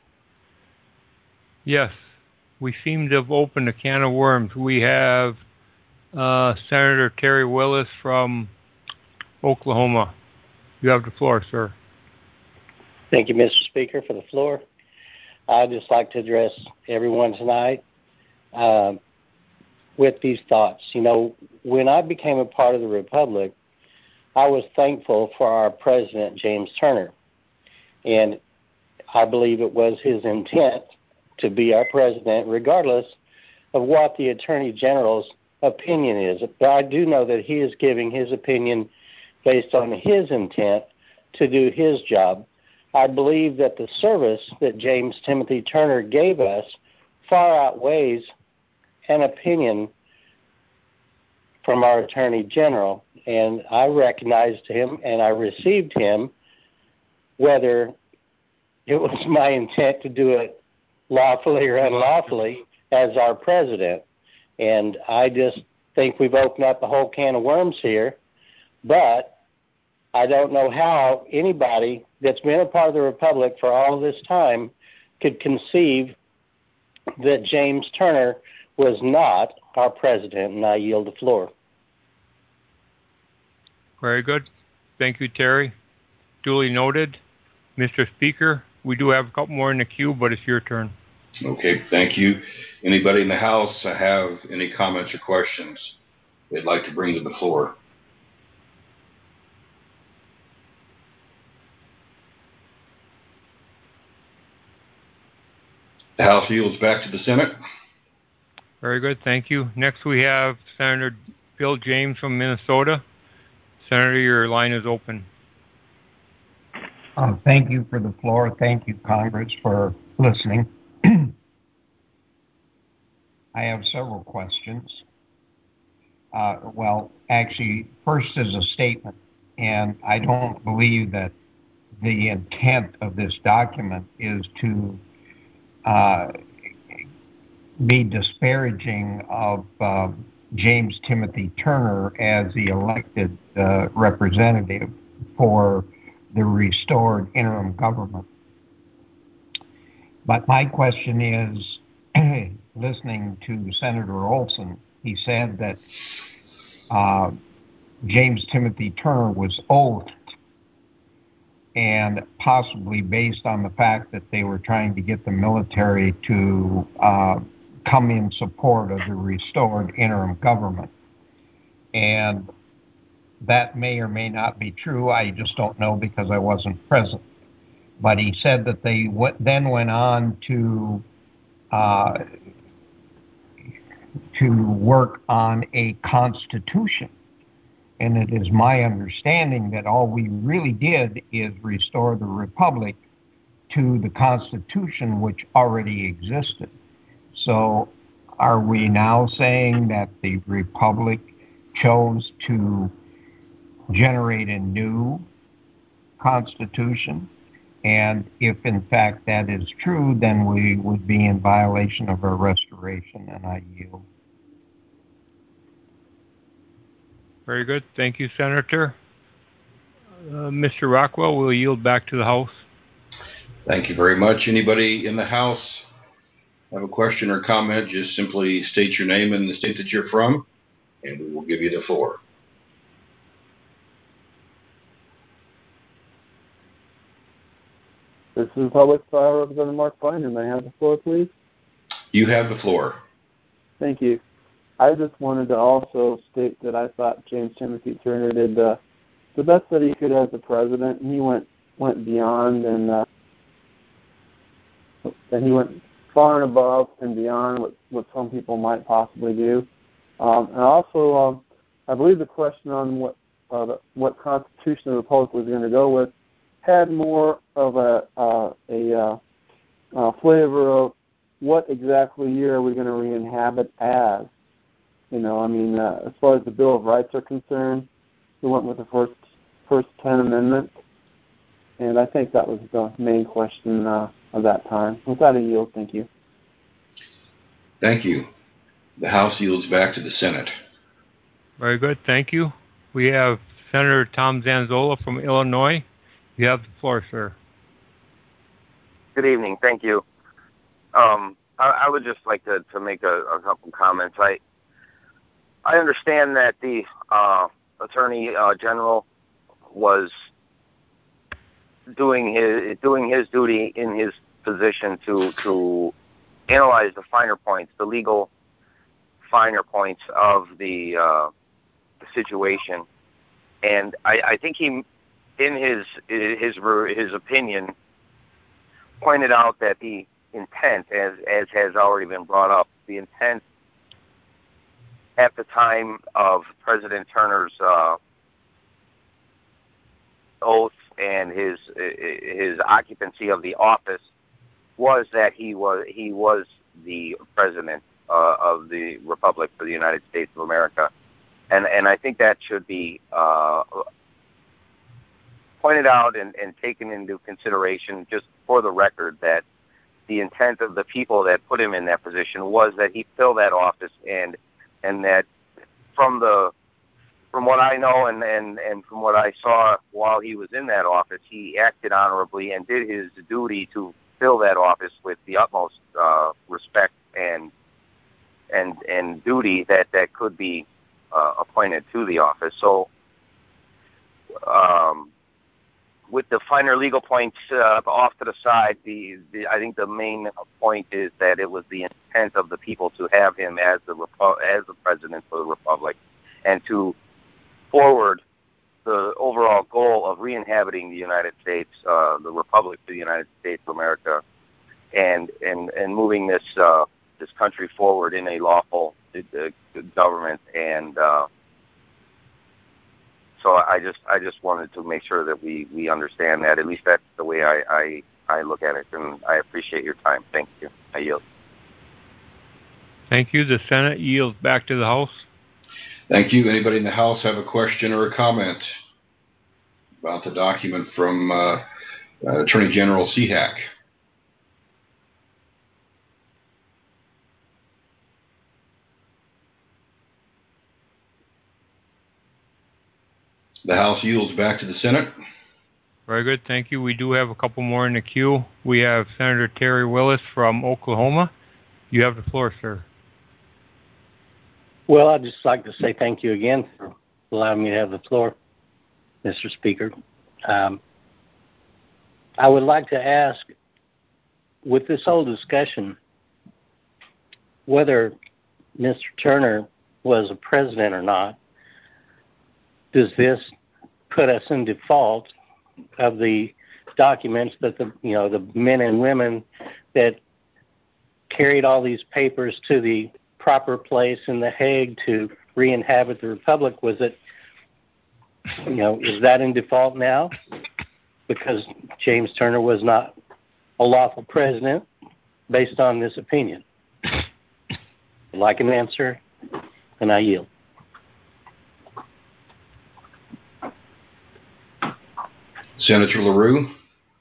Yes, we seem to have opened a can of worms. We have uh, Senator Terry Willis from Oklahoma. You have the floor, sir. Thank you, Mister Speaker, for the floor. I'd just like to address everyone tonight uh, with these thoughts. You know, when I became a part of the Republic, I was thankful for our President, James Turner. And I believe it was his intent to be our president, regardless of what the Attorney General's opinion is. But I do know that he is giving his opinion based on his intent to do his job I believe that the service that James Timothy Turner gave us far outweighs an opinion from our Attorney General. And I recognized him and I received him, whether it was my intent to do it lawfully or unlawfully, as our president. And I just think we've opened up a whole can of worms here. But I don't know how anybody that's been a part of the Republic for all of this time could conceive that James Turner was not our president, and I yield the floor. Very good. Thank you, Terry. Duly noted. Mister Speaker, we do have a couple more in the queue, but it's your turn. Okay, thank you. Anybody in the House have any comments or questions they'd like to bring to the floor? The House yields back to the Senate. Very good. Thank you. Next, we have Senator Bill James from Minnesota. Senator, your line is open. Uh, thank you for the floor. Thank you, Congress, for listening. I have several questions. Uh, well, actually, first is a statement, and I don't believe that the intent of this document is to uh, be disparaging of uh, James Timothy Turner as the elected uh, representative for the restored interim government. But my question is, listening to Senator Olson, he said that uh, James Timothy Turner was oathed, and possibly based on the fact that they were trying to get the military to uh, come in support of the restored interim government. And that may or may not be true. I just don't know because I wasn't present. But he said that they w- then went on to uh, to work on a constitution. And it is my understanding that all we really did is restore the republic to the Constitution which already existed. So are we now saying that the republic chose to generate a new Constitution? And if in fact that is true, then we would be in violation of our restoration, and I yield. Very good. Thank you, Senator. Uh, Mister Rockwell, we'll yield back to the House. Thank you very much. Anybody in the House have a question or comment? Just simply state your name and the state that you're from, and we will give you the floor. This is Public File Representative Mark Feiner. May I have the floor, please? You have the floor. Thank you. I just wanted to also state that I thought James Timothy Turner did the, the best that he could as the president, and he went went beyond and uh, and he went far and above and beyond what, what some people might possibly do. Um, and also, um, I believe the question on what uh, the, what Constitution of the Republic was going to go with had more of a uh, a uh, uh, flavor of what exactly year are we going to re-inhabit as. You know, I mean, uh, as far as the Bill of Rights are concerned, we went with the first first ten amendments, and I think that was the main question uh, of that time. With that, I yield. Thank you. Thank you. The House yields back to the Senate. Very good. Thank you. We have Senator Tom Zanzola from Illinois. You have the floor, sir. Good evening. Thank you. Um, I, I would just like to, to make a, a couple comments. I I understand that the uh, Attorney uh, General was doing his doing his duty in his position to to analyze the finer points, the legal finer points of the, uh, the situation, and I, I think he, in his his his opinion, pointed out that the intent, as as has already been brought up, the intent at the time of President Turner's uh, oath and his his occupancy of the office was that he was he was the president uh, of the Republic of the United States of America, and and I think that should be uh, pointed out and, and taken into consideration, just for the record, that the intent of the people that put him in that position was that he fill that office, and and that from the from what I know and, and, and from what I saw while he was in that office, he acted honorably and did his duty to fill that office with the utmost uh, respect and and and duty that, that could be uh, appointed to the office. So um, with the finer legal points uh, off to the side, the, the I think the main point is that it was the intent of the people to have him as the Repu- as the president of the Republic, and to forward the overall goal of re-inhabiting the United States, uh, the Republic of the United States of America, and and, and moving this uh, this country forward in a lawful uh, government. And uh, so I just I just wanted to make sure that we, we understand that. At least that's the way I, I, I look at it, and I appreciate your time. Thank you. I yield. Thank you. The Senate yields back to the House. Thank you. Anybody in the House have a question or a comment about the document from uh, uh, Attorney General Seahack? The House yields back to the Senate. Very good. Thank you. We do have a couple more in the queue. We have Senator Terry Willis from Oklahoma. You have the floor, sir. Well, I'd just like to say thank you again for allowing me to have the floor, Mister Speaker. Um, I would like to ask, with this whole discussion, whether Mister Turner was a president or not, does this put us in default of the documents that the you know the men and women that carried all these papers to the proper place in The Hague to re-inhabit the Republic? Was it, you know, is that in default now because James Turner was not a lawful president based on this opinion? I'd like an answer, and I yield. Senator LaRue?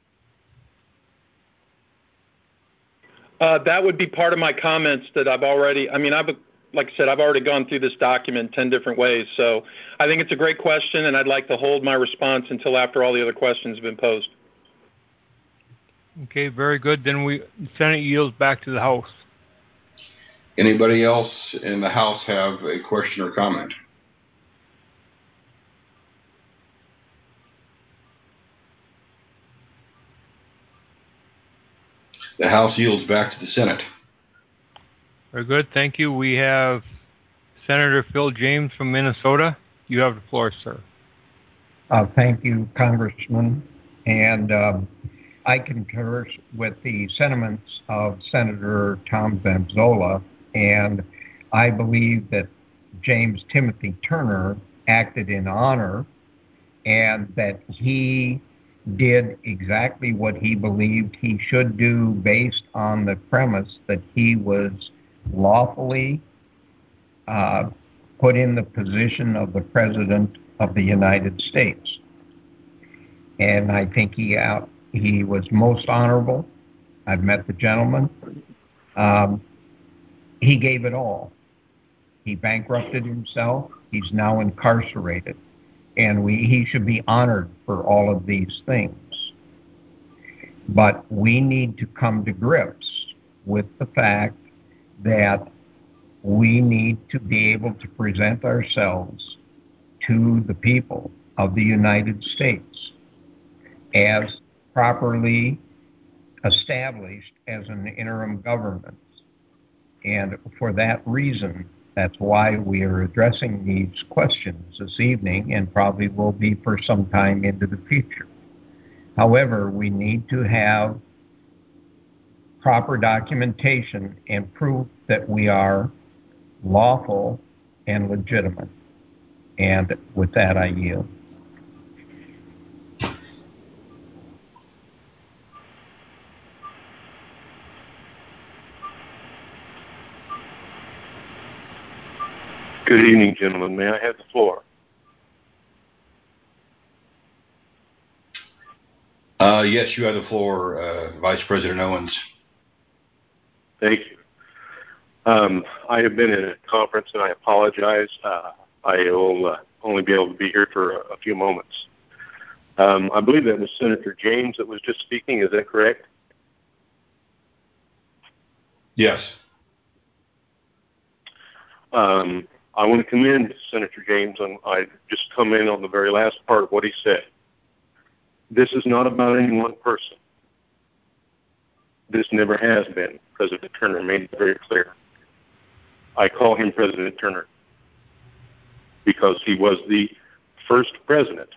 Uh, that would be part of my comments that I've already, I mean, I've, like I said, I've already gone through this document ten different ways. So I think it's a great question, and I'd like to hold my response until after all the other questions have been posed. Okay, very good. Then we, the Senate yields back to the House. Anybody else in the House have a question or comment? The House yields back to the Senate. Very good. Thank you. We have Senator Phil James from Minnesota. You have the floor, sir. Uh, thank you, Congressman. And um, I concur with the sentiments of Senator Tom Vanzola, and I believe that James Timothy Turner acted in honor and that he did exactly what he believed he should do based on the premise that he was lawfully uh, put in the position of the President of the United States. And I think he out, he was most honorable. I've met the gentleman. Um, he gave it all. He bankrupted himself. He's now incarcerated. And we, he should be honored for all of these things. But we need to come to grips with the fact that we need to be able to present ourselves to the people of the United States as properly established as an interim government. And for that reason, that's why we are addressing these questions this evening and probably will be for some time into the future. However, we need to have proper documentation and proof that we are lawful and legitimate. And with that, I yield. Good evening, gentlemen. May I have the floor? Uh, yes, you have the floor, uh, Vice President Owens. Thank you. Um, I have been in a conference, and I apologize. Uh, I will uh, only be able to be here for a, a few moments. Um, I believe that was Senator James that was just speaking. Is that correct? Yes. Um, I want to commend Senator James. On, I just come in on the very last part of what he said. This is not about any one person. This never has been. President Turner made it very clear. I call him President Turner because he was the first president.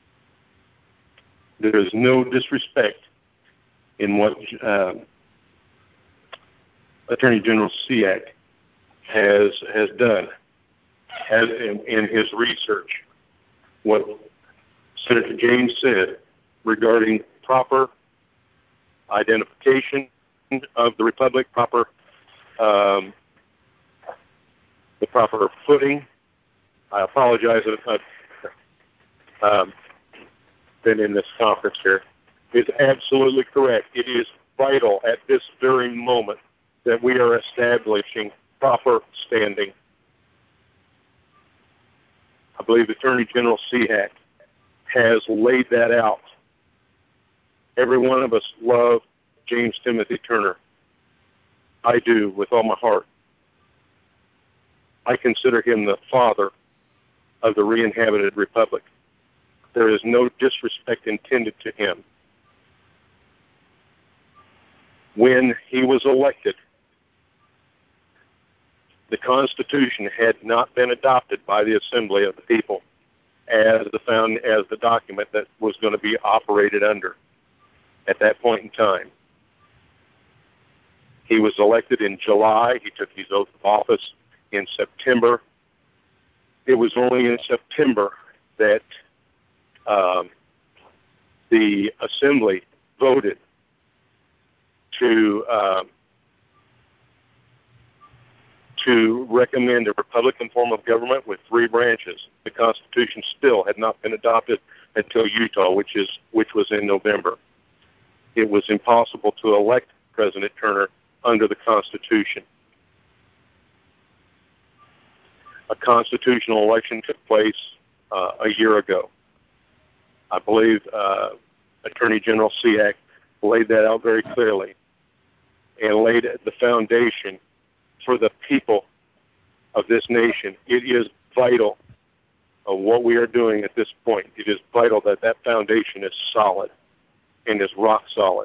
There is no disrespect in what uh, Attorney General SEAC has has done has in, in his research. What Senator James said regarding proper identification of the Republic, proper um, the proper footing. I apologize if I've um, been in this conference here. It's absolutely correct. It is vital at this very moment that we are establishing proper standing. I believe Attorney General SEAC has laid that out. Every one of us love James Timothy Turner. I do, with all my heart. I consider him the father of the re-inhabited republic. There is no disrespect intended to him. When he was elected, the Constitution had not been adopted by the Assembly of the People as the found as the document that was going to be operated under at that point in time. He was elected in July. He took his oath of office in September. It was only in September that um, the Assembly voted to uh, to recommend a Republican form of government with three branches. The Constitution still had not been adopted until Utah, which is which was in November. It was impossible to elect President Turner under the Constitution. A constitutional election took place uh, a year ago. I believe uh, Attorney General SEAC laid that out very clearly and laid the foundation for the people of this nation. It is vital of what we are doing at this point. It is vital that that foundation is solid and is rock solid.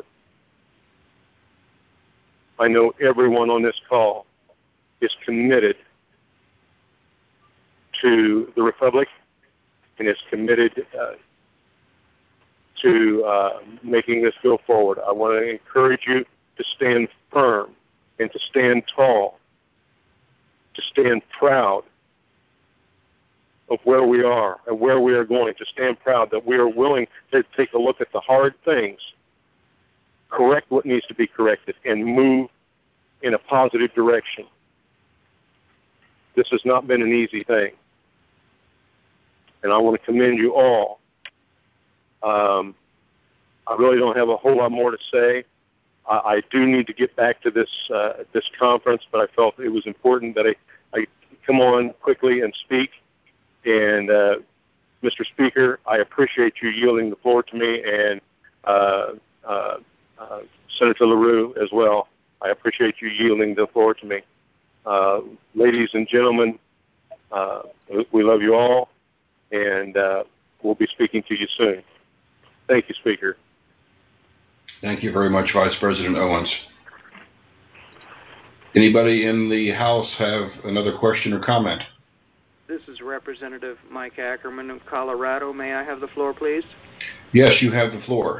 I know everyone on this call is committed to the Republic and is committed uh, to uh, making this go forward. I want to encourage you to stand firm and to stand tall, to stand proud of where we are and where we are going, to stand proud that we are willing to take a look at the hard things, correct what needs to be corrected, and move in a positive direction. This has not been an easy thing. And I want to commend you all. Um, I really don't have a whole lot more to say. I, I do need to get back to this uh, this conference, but I felt it was important that I, I come on quickly and speak. And uh, Mister Speaker, I appreciate you yielding the floor to me, and uh, uh, uh, Senator LaRue as well. I appreciate you yielding the floor to me. Uh, ladies and gentlemen, uh, we love you all, and uh, we'll be speaking to you soon. Thank you, Speaker. Thank you very much, Vice President Owens. Anybody in the House have another question or comment? This is Representative Mike Ackerman of Colorado. May I have the floor, please? Yes, you have the floor.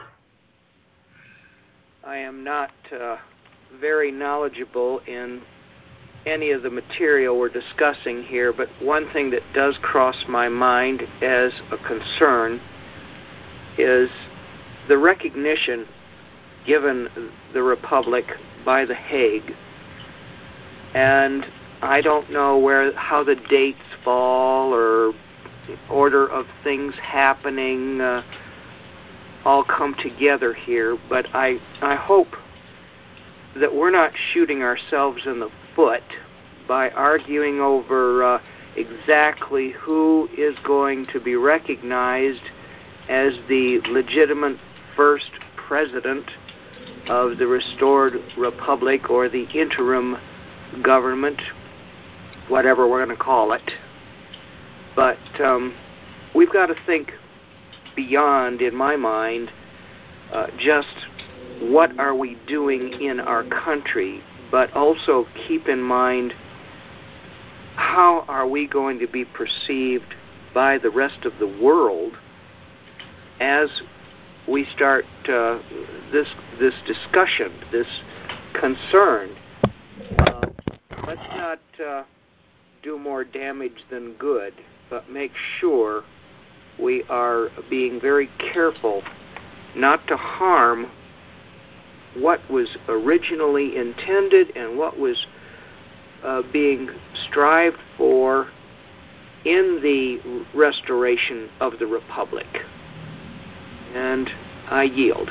I am not uh, very knowledgeable in any of the material we're discussing here, but one thing that does cross my mind as a concern is the recognition given the Republic by The Hague. And I don't know where how the dates fall or order of things happening uh, all come together here, but I, I hope that we're not shooting ourselves in the foot by arguing over uh, exactly who is going to be recognized as the legitimate first president of the restored republic or the interim government, whatever we're going to call it. But um, we've got to think beyond, in my mind, uh, just what are we doing in our country, but also keep in mind how are we going to be perceived by the rest of the world as we start uh, this this discussion, this concern. Uh, let's not uh, do more damage than good, but make sure we are being very careful not to harm what was originally intended and what was uh, being strived for in the restoration of the Republic. And I yield.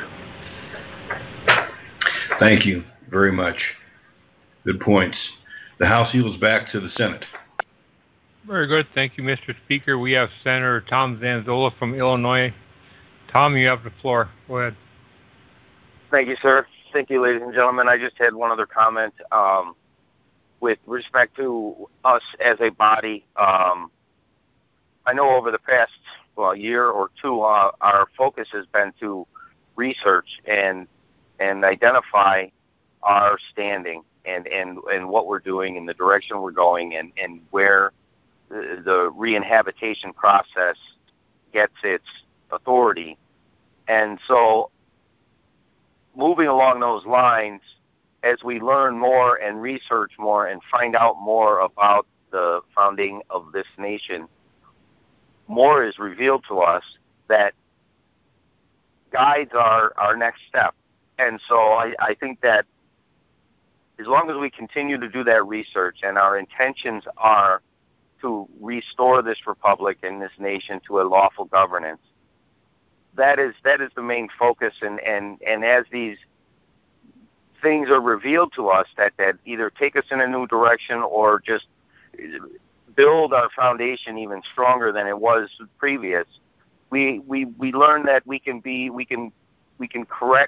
Thank you very much. Good points. The House yields back to the Senate. Very good. Thank you, Mister Speaker. We have Senator Tom Zanzola from Illinois. Tom, you have the floor. Go ahead. Thank you, sir. Thank you, ladies and gentlemen. I just had one other comment um, with respect to us as a body. Um, I know over the past well year or two, uh, our focus has been to research and and identify our standing and, and, and what we're doing and the direction we're going and, and where the, the re-inhabitation process gets its authority. And so moving along those lines, as we learn more and research more and find out more about the founding of this nation, more is revealed to us that guides our, our next step. And so I, I think that as long as we continue to do that research and our intentions are to restore this republic and this nation to a lawful governance, that is that is the main focus. And, and, and as these things are revealed to us that, that either take us in a new direction or just build our foundation even stronger than it was previous, we we, we learn that we can be we can we can correct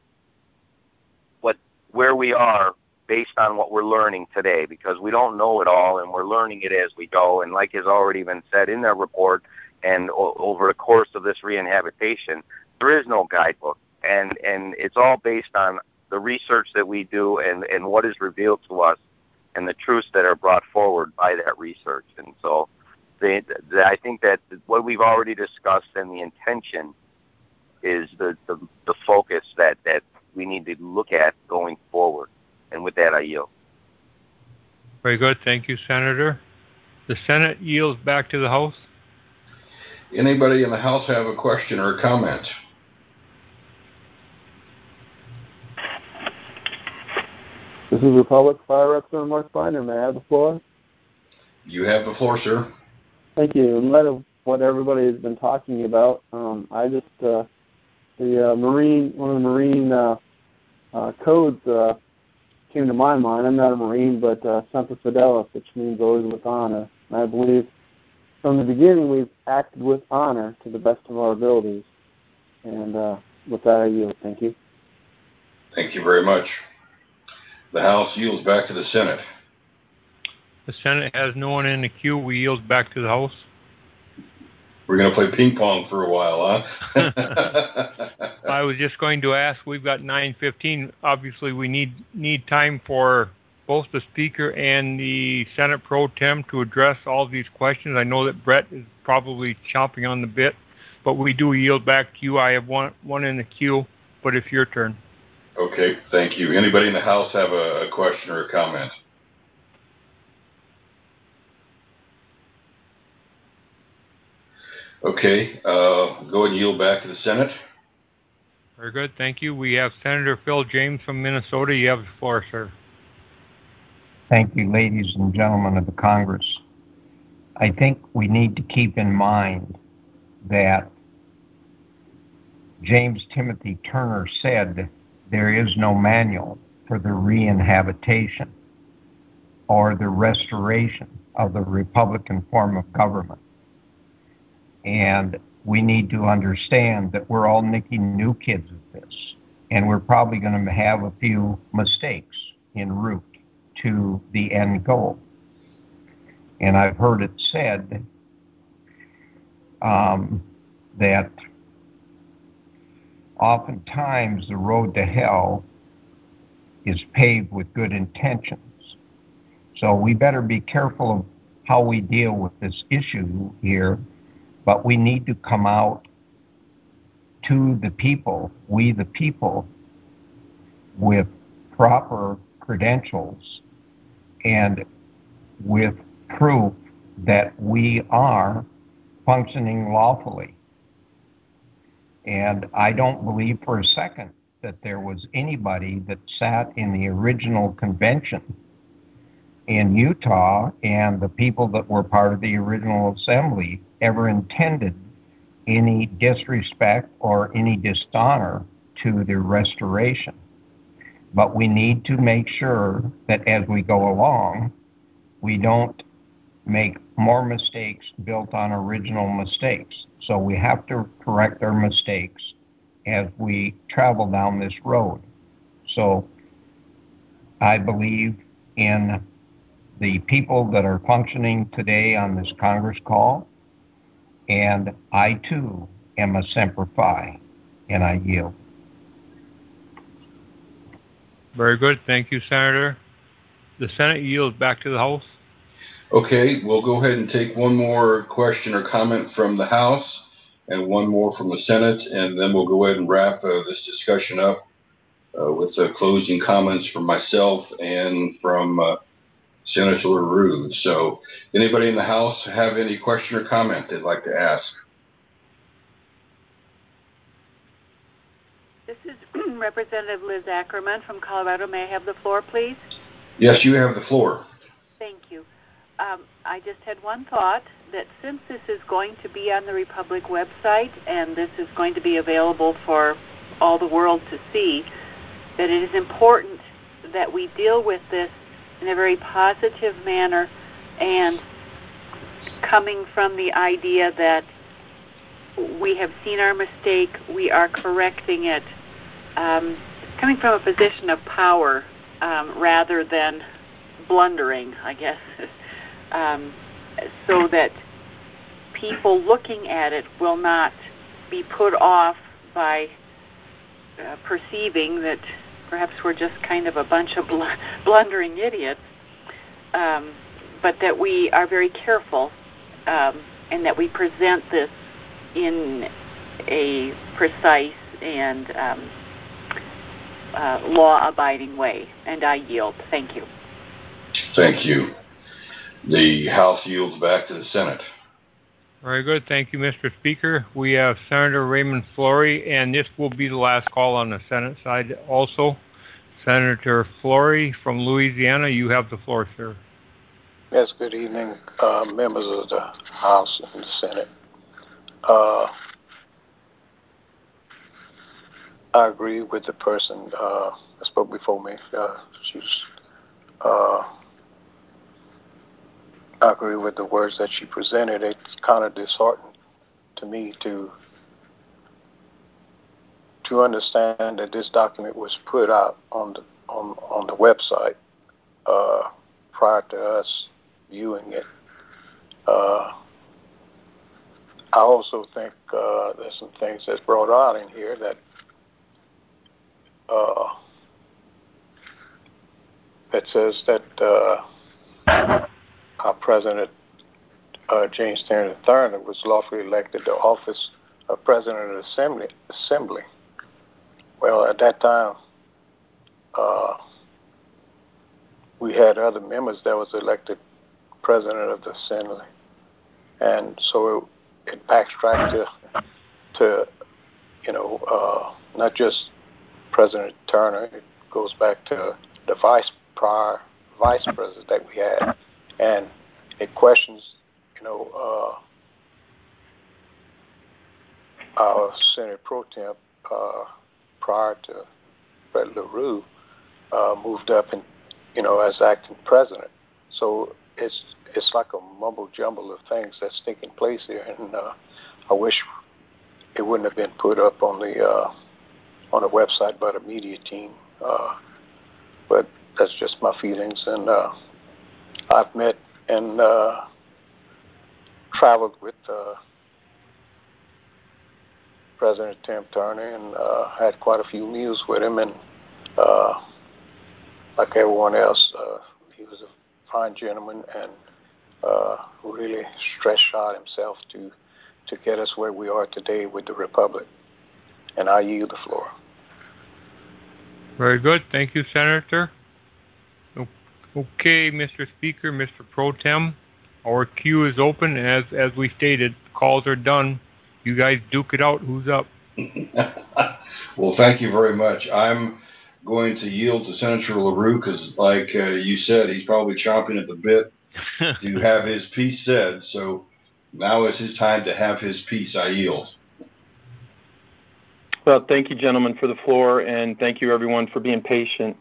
what where we are based on what we're learning today, because we don't know it all and we're learning it as we go. And like has already been said in that report and o- over the course of this rehabilitation, there is no guidebook, and and it's all based on the research that we do and, and what is revealed to us and the truths that are brought forward by that research. And so they, they, I think that what we've already discussed and the intention is the, the, the focus that, that we need to look at going forward. And with that, I yield. Very good. Thank you, Senator. The Senate yields back to the House. Anybody in the House have a question or a comment? This is Republic Fire Representative Mark Binder. May I have the floor? You have the floor, sir. Thank you. In light of what everybody has been talking about, um, I just, uh, the uh, Marine, one of the Marine uh, uh, codes uh, came to my mind. I'm not a Marine, but uh, Semper Fidelis, which means always with honor. And I believe from the beginning we've acted with honor to the best of our abilities. And uh, with that, I yield. Thank you. Thank you very much. The House yields back to the Senate. The Senate has no one in the queue. We yield back to the House. We're going to play ping pong for a while, huh? I was just going to ask, we've got nine fifteen. Obviously, we need need time for both the Speaker and the Senate Pro Tem to address all these questions. I know that Brett is probably chomping on the bit, but we do yield back to you. I have one, one in the queue, but it's your turn. Okay, thank you. Anybody in the House have a, a question or a comment? Okay, uh, go and yield back to the Senate. Very good, thank you. We have Senator Phil James from Minnesota. You have the floor, sir. Thank you, ladies and gentlemen of the Congress. I think we need to keep in mind that James Timothy Turner said there is no manual for the re-inhabitation or the restoration of the Republican form of government. And we need to understand that we're all Nicky New kids at this, and we're probably going to have a few mistakes en route to the end goal. And I've heard it said um, that oftentimes the road to hell is paved with good intentions. So we better be careful of how we deal with this issue here, but we need to come out to the people, we the people, with proper credentials and with proof that we are functioning lawfully. And I don't believe for a second that there was anybody that sat in the original convention in Utah and the people that were part of the original assembly ever intended any disrespect or any dishonor to the restoration. But we need to make sure that as we go along, we don't make more mistakes built on original mistakes. So we have to correct our mistakes as we travel down this road. So I believe in the people that are functioning today on this Congress call, and I too am a Semper Fi, and I yield. Very good. Thank you, Senator. The Senate yields back to the House. Okay, we'll go ahead and take one more question or comment from the House and one more from the Senate, and then we'll go ahead and wrap uh, this discussion up uh, with uh, closing comments from myself and from uh, Senator LaRue. So anybody in the House have any question or comment they'd like to ask? This is Representative Liz Ackerman from Colorado. May I have the floor, please? Yes, you have the floor. Thank you. Um, I just had one thought, that since this is going to be on the Republic website and this is going to be available for all the world to see, that it is important that we deal with this in a very positive manner and coming from the idea that we have seen our mistake, we are correcting it, um, coming from a position of power um, rather than blundering, I guess, um, so that people looking at it will not be put off by uh, perceiving that perhaps we're just kind of a bunch of bl- blundering idiots, um, but that we are very careful um, and that we present this in a precise and um, uh, law-abiding way. And I yield. Thank you. Thank you. The House yields back to the Senate. Very good. Thank you, Mister Speaker. We have Senator Raymond Flory, and this will be the last call on the Senate side also. Senator Flory from Louisiana, you have the floor, sir. Yes, good evening, uh, members of the House and the Senate. Uh, I agree with the person uh, that spoke before me. Uh, she's, uh, I agree with the words that she presented. It's kind of disheartening to me to to understand that this document was put out on the on on the website uh, prior to us viewing it. Uh, I also think uh, there's some things that's brought out in here that uh, that says that uh, our President uh, James Turner the third was lawfully elected to office of President of the Assembly. Assembly. Well, at that time, uh, we had other members that was elected President of the Assembly, and so it, it backtracked to, to you know, uh, not just President Turner. It goes back to the vice prior vice president that we had, and it questions, you know, uh, our Senate Pro Temp uh, prior to Fred LaRue uh, moved up and, you know, as acting president. So it's it's like a mumble jumble of things that's taking place here, and uh, I wish it wouldn't have been put up on the uh, on the website by the media team. Uh, but that's just my feelings, and uh, I've met and uh, traveled with uh, President Tim Turner and uh, had quite a few meals with him, and uh, like everyone else, uh, he was a fine gentleman and uh, who really stretched out himself to to get us where we are today with the Republic. And I yield the floor. Very good. Thank you, Senator. Okay, Mister Speaker, Mister Pro Tem, our queue is open. As as we stated, calls are done. You guys duke it out. Who's up? Well, thank you very much. I'm going to yield to Senator LaRue because, like uh, you said, he's probably chomping at the bit to have his piece said. So now is his time to have his piece. I yield. Well, thank you, gentlemen, for the floor, and thank you, everyone, for being patient.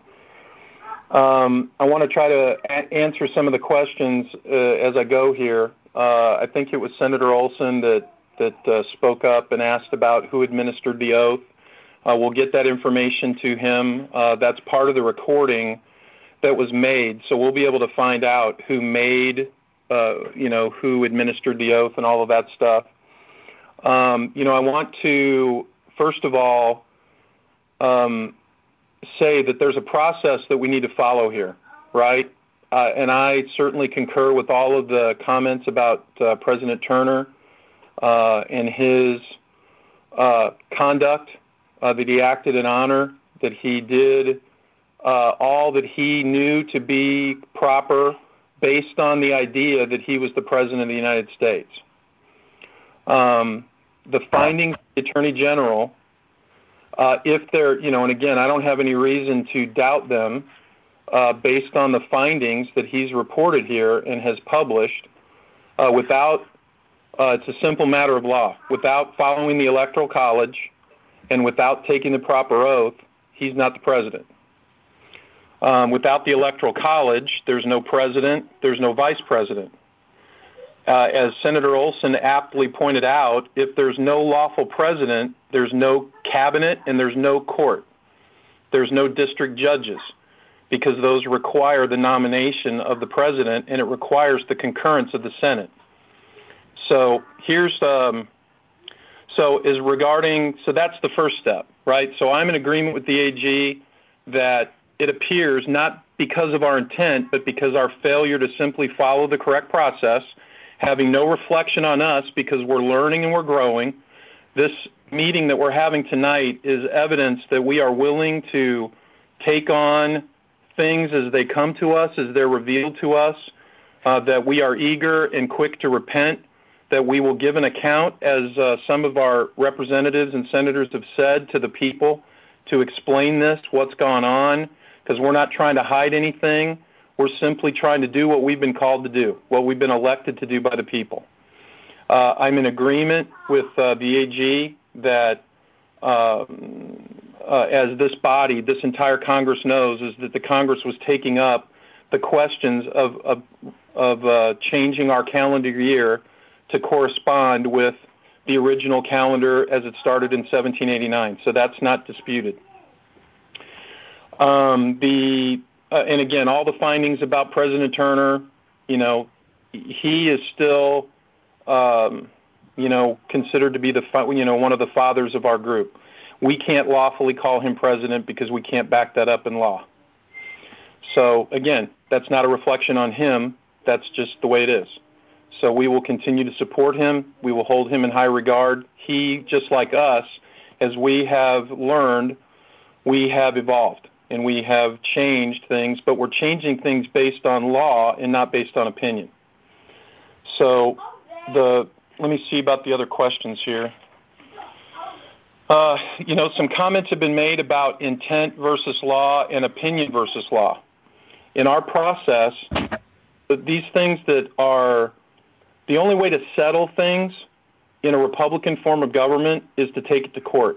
Um, I want to try to a- answer some of the questions uh, as I go here. Uh, I think it was Senator Olson that, that uh, spoke up and asked about who administered the oath. Uh, we'll get that information to him. Uh, that's part of the recording that was made, so we'll be able to find out who made, uh, you know, who administered the oath and all of that stuff. Um, you know, I want to, first of all, um, say that there's a process that we need to follow here, right? Uh, and I certainly concur with all of the comments about uh, President Turner uh, and his uh, conduct, uh, that he acted in honor, that he did uh, all that he knew to be proper based on the idea that he was the President of the United States. Um, the findings of the Attorney General, Uh, if they're, you know, and again, I don't have any reason to doubt them uh, based on the findings that he's reported here and has published uh, without, uh, it's a simple matter of law, without following the Electoral College and without taking the proper oath, he's not the president. Um, without the Electoral College, there's no president, there's no vice president. Uh, as Senator Olson aptly pointed out, if there's no lawful president, there's no cabinet and there's no court. There's no district judges because those require the nomination of the president and it requires the concurrence of the Senate. So here's, um, so is regarding, so that's the first step, right? So I'm in agreement with the A G that it appears not because of our intent, but because our failure to simply follow the correct process, having no reflection on us because we're learning and we're growing. This meeting that we're having tonight is evidence that we are willing to take on things as they come to us, as they're revealed to us, uh, that we are eager and quick to repent, that we will give an account, as uh, some of our representatives and senators have said, to the people to explain this, what's gone on, because we're not trying to hide anything. We're simply trying to do what we've been called to do, what we've been elected to do by the people. Uh, I'm in agreement with uh, the A G that, uh, uh, as this body, this entire Congress knows, is that the Congress was taking up the questions of, of, of uh, changing our calendar year to correspond with the original calendar as it started in seventeen eighty-nine. So that's not disputed. Um, the Uh, and again, all the findings about President Turner, you know, he is still, um, you know, considered to be the, you know, one of the fathers of our group. We can't lawfully call him president because we can't back that up in law. So again, that's not a reflection on him. That's just the way it is. So we will continue to support him. We will hold him in high regard. He, just like us, as we have learned, we have evolved. And we have changed things, but we're changing things based on law and not based on opinion. So the let me see about the other questions here. Uh, you know, some comments have been made about intent versus law and opinion versus law. in our process, these things that are the only way to settle things in a Republican form of government is to take it to court.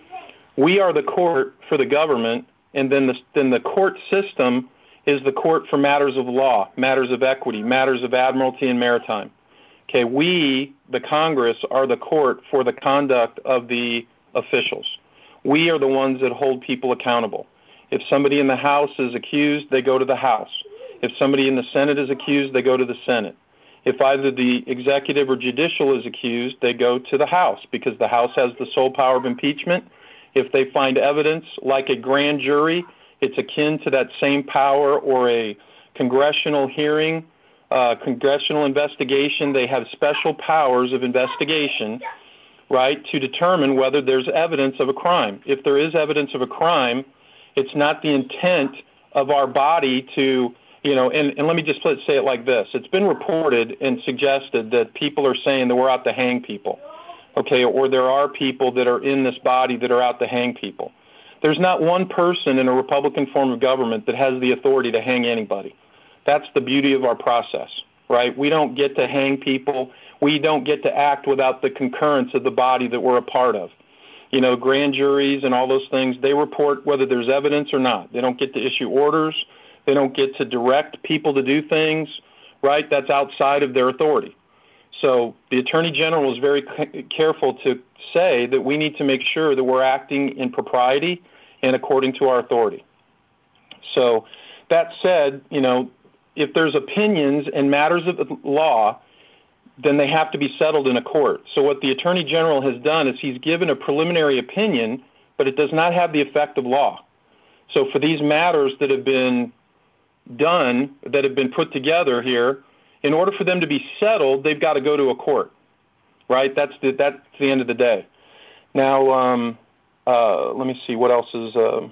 We are the court for the government, and then the, then the court system is the court for matters of law, matters of equity, matters of admiralty and maritime. Okay, we, the Congress, are the court for the conduct of the officials. We are the ones that hold people accountable. If somebody in the House is accused, they go to the House. If somebody in the Senate is accused, they go to the Senate. If either the executive or judicial is accused, they go to the House because the House has the sole power of impeachment. If they find evidence like a grand jury, it's akin to that same power, or a congressional hearing, uh, congressional investigation. They have special powers of investigation, right, to determine whether there's evidence of a crime. If there is evidence of a crime, it's not the intent of our body to, you know, and, and let me just say it like this. It's been reported and suggested that people are saying that we're out to hang people, okay, or there are people that are in this body that are out to hang people. There's not one person in a Republican form of government that has the authority to hang anybody. That's the beauty of our process, right? We don't get to hang people. We don't get to act without the concurrence of the body that we're a part of. You know, grand juries and all those things, they report whether there's evidence or not. They don't get to issue orders. They don't get to direct people to do things, right? That's outside of their authority. So the Attorney General is very c- careful to say that we need to make sure that we're acting in propriety and according to our authority. So that said, you know, if there's opinions and matters of law, then they have to be settled in a court. So what the Attorney General has done is he's given a preliminary opinion, but it does not have the effect of law. So for these matters that have been done, that have been put together here, in order for them to be settled, they've got to go to a court, right? That's the, that's the end of the day. Now, um, uh, let me see what else is. Uh,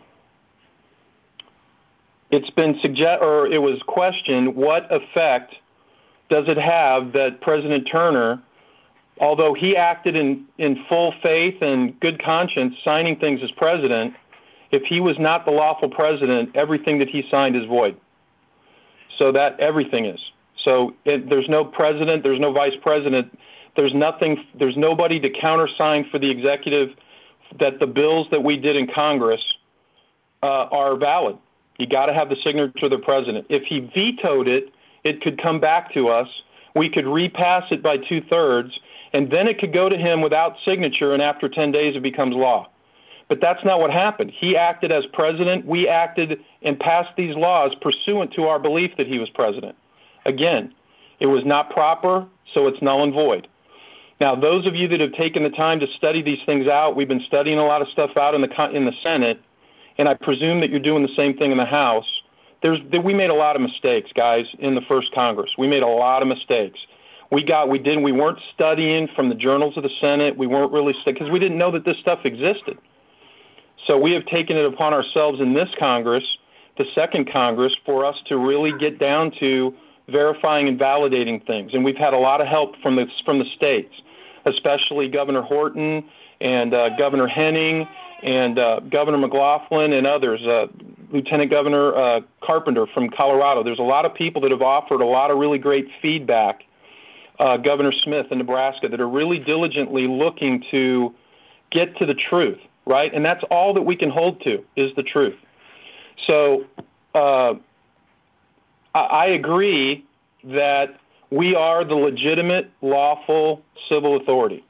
it's been suggest, or it was questioned, what effect does it have that President Turner, although he acted in, in full faith and good conscience, signing things as president, if he was not the lawful president, everything that he signed is void. So that everything is. So it, there's no president, there's no vice president, there's nothing, there's nobody to countersign for the executive that the bills that we did in Congress uh, are valid. You got to have the signature of the president. If he vetoed it, it could come back to us. We could repass it by two-thirds, and then it could go to him without signature, and after ten days it becomes law. But that's not what happened. He acted as president. We acted and passed these laws pursuant to our belief that he was president. Again, it was not proper, so it's null and void. Now, those of you that have taken the time to study these things out, we've been studying a lot of stuff out in the in the Senate, and I presume that you're doing the same thing in the House. There's, we made a lot of mistakes, guys, in the first Congress. We made a lot of mistakes. We got, we didn't, we weren't studying from the journals of the Senate. We weren't really, because we didn't know that this stuff existed. So we have taken it upon ourselves in this Congress, the second Congress, for us to really get down to verifying and validating things. And we've had a lot of help from the, from the states, especially Governor Horton and uh, Governor Henning and uh, Governor McLaughlin and others, uh, Lieutenant Governor uh, Carpenter from Colorado. There's a lot of people that have offered a lot of really great feedback, uh, Governor Smith in Nebraska, that are really diligently looking to get to the truth, right? And that's all that we can hold to is the truth. So uh, I, I agree that we are the legitimate, lawful civil authority.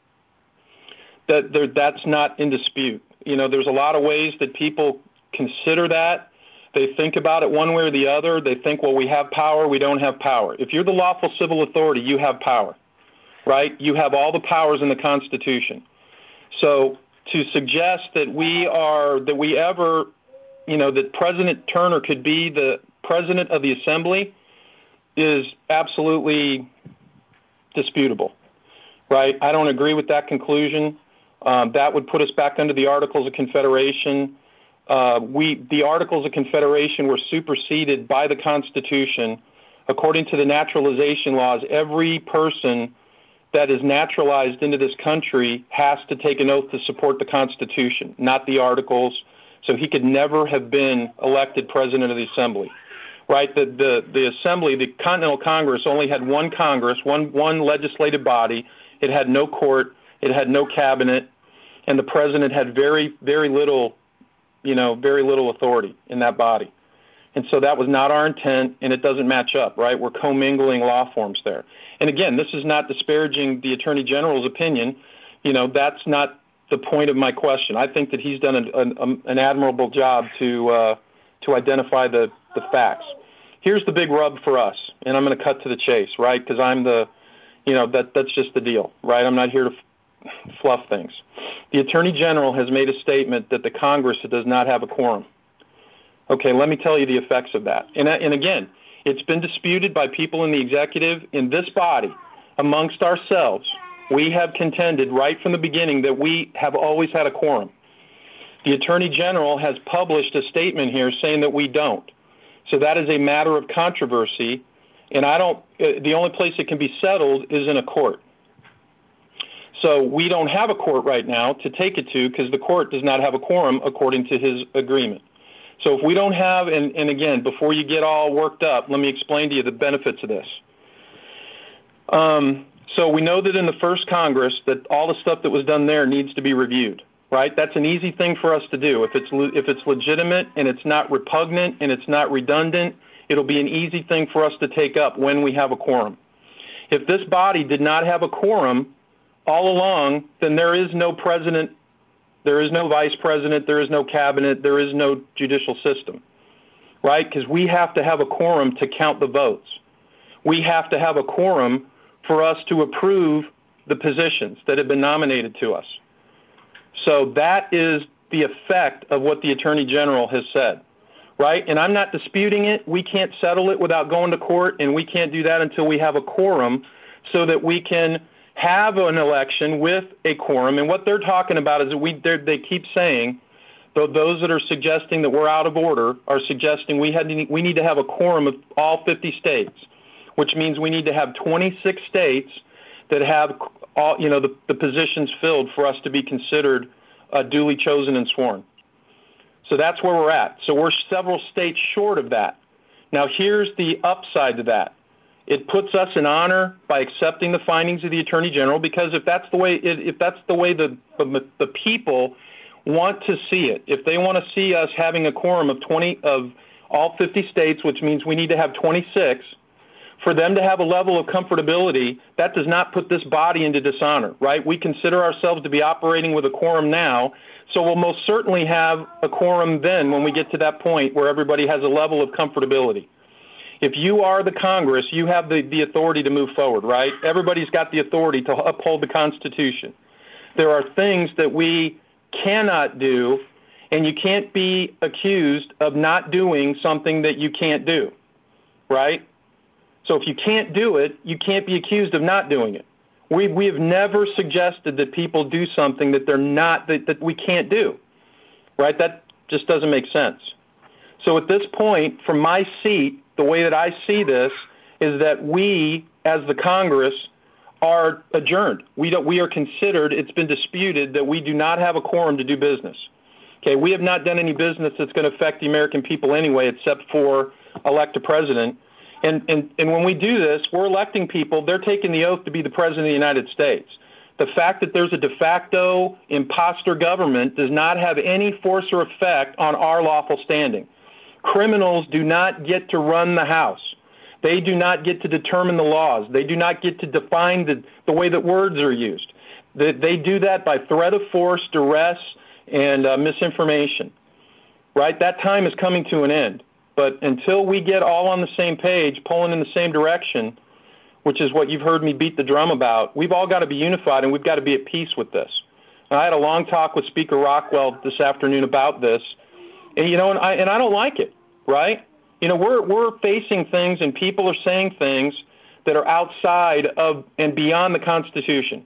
That there, that's not in dispute. You know, there's a lot of ways that people consider that. They think about it one way or the other. They think, well, we have power, we don't have power. If you're the lawful civil authority, you have power, right? You have all the powers in the Constitution. So to suggest that we are, that we ever, you know, that President Turner could be the president of the Assembly is absolutely disputable, right? I don't agree with that conclusion. Um, that would put us back under the Articles of Confederation. Uh, we, the Articles of Confederation were superseded by the Constitution. According to the naturalization laws, every person that is naturalized into this country has to take an oath to support the Constitution, not the Articles. So he could never have been elected president of the Assembly. right? The, the, the Assembly, the Continental Congress only had one Congress, one, one legislative body. It had no court. It had no cabinet. And the president had very, very little, you know, very little authority in that body. And so that was not our intent, and it doesn't match up, right? We're commingling law forms there. And again, this is not disparaging the Attorney General's opinion. You know, that's not the point of my question. I think that he's done an, an, an admirable job to uh, to identify the, the facts. Here's the big rub for us, and I'm going to cut to the chase, right? Because I'm the, you know, that that's just the deal, right? I'm not here to f- fluff things. The Attorney General has made a statement that the Congress does not have a quorum. Okay, let me tell you the effects of that. And, and again, it's been disputed by people in the executive, in this body, amongst ourselves. We have contended right from the beginning that we have always had a quorum. The Attorney General has published a statement here saying that we don't. So that is a matter of controversy, and I don't. The only place it can be settled is in a court. So we don't have a court right now to take it to because the court does not have a quorum according to his agreement. So if we don't have, and, and again, before you get all worked up, let me explain to you the benefits of this. Um, so we know that in the first Congress that all the stuff that was done there needs to be reviewed, right? That's an easy thing for us to do. If it's if it's legitimate and it's not repugnant and it's not redundant, it'll be an easy thing for us to take up when we have a quorum. If this body did not have a quorum all along, then there is no president. There is no vice president, there is no cabinet, there is no judicial system, right? Because we have to have a quorum to count the votes. We have to have a quorum for us to approve the positions that have been nominated to us. So that is the effect of what the Attorney General has said, right? And I'm not disputing it. We can't settle it without going to court, and we can't do that until we have a quorum so that we can have an election with a quorum. And what they're talking about is that we they keep saying, though those that are suggesting that we're out of order are suggesting we had to, we need to have a quorum of all fifty states, which means we need to have twenty-six states that have all, you know, the, the positions filled for us to be considered uh, duly chosen and sworn. So that's where we're at. So we're several states short of that. Now here's the upside to that. It puts us in honor by accepting the findings of the Attorney General, because if that's the way if that's the way the, the the people want to see it, if they want to see us having a quorum of twenty of all fifty states, which means we need to have twenty-six, for them to have a level of comfortability, that does not put this body into dishonor, right? We consider ourselves to be operating with a quorum now, so we'll most certainly have a quorum then when we get to that point where everybody has a level of comfortability. If you are the Congress, you have the, the authority to move forward, right? Everybody's got the authority to uphold the Constitution. There are things that we cannot do, and you can't be accused of not doing something that you can't do, right? So if you can't do it, you can't be accused of not doing it. We we have never suggested that people do something that they're not, that, that we can't do, right? That just doesn't make sense. So at this point, from my seat, the way that I see this is that we, as the Congress, are adjourned. We don't. We are considered, it's been disputed that we do not have a quorum to do business. Okay, we have not done any business that's going to affect the American people anyway, except for elect a president. And, and, and when we do this, we're electing people, they're taking the oath to be the President of the United States. The fact that there's a de facto imposter government does not have any force or effect on our lawful standing. Criminals do not get to run the House. They do not get to determine the laws. They do not get to define the, the way that words are used. They, they do that by threat of force, duress, and uh, misinformation. Right? That time is coming to an end. But until we get all on the same page, pulling in the same direction, which is what you've heard me beat the drum about, we've all got to be unified and we've got to be at peace with this. And I had a long talk with Speaker Rockwell this afternoon about this, and you know, and I and I don't like it, right? You know, we're we're facing things and people are saying things that are outside of and beyond the Constitution.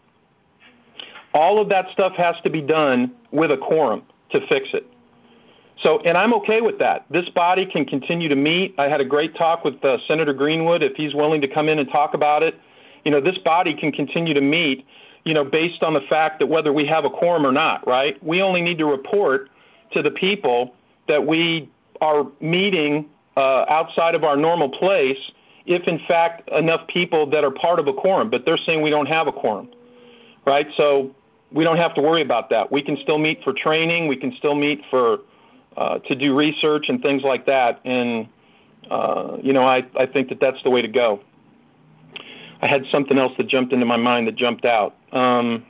All of that stuff has to be done with a quorum to fix it. So, and I'm okay with that. This body can continue to meet. I had a great talk with uh, Senator Greenwood, if he's willing to come in and talk about it. You know, this body can continue to meet, you know, based on the fact that whether we have a quorum or not, right? We only need to report to the people that we are meeting uh, outside of our normal place if, in fact, enough people that are part of a quorum. But they're saying we don't have a quorum, right? So we don't have to worry about that. We can still meet for training. We can still meet for uh, to do research and things like that. And, uh, you know, I, I think that that's the way to go. I had something else that jumped into my mind that jumped out. Um,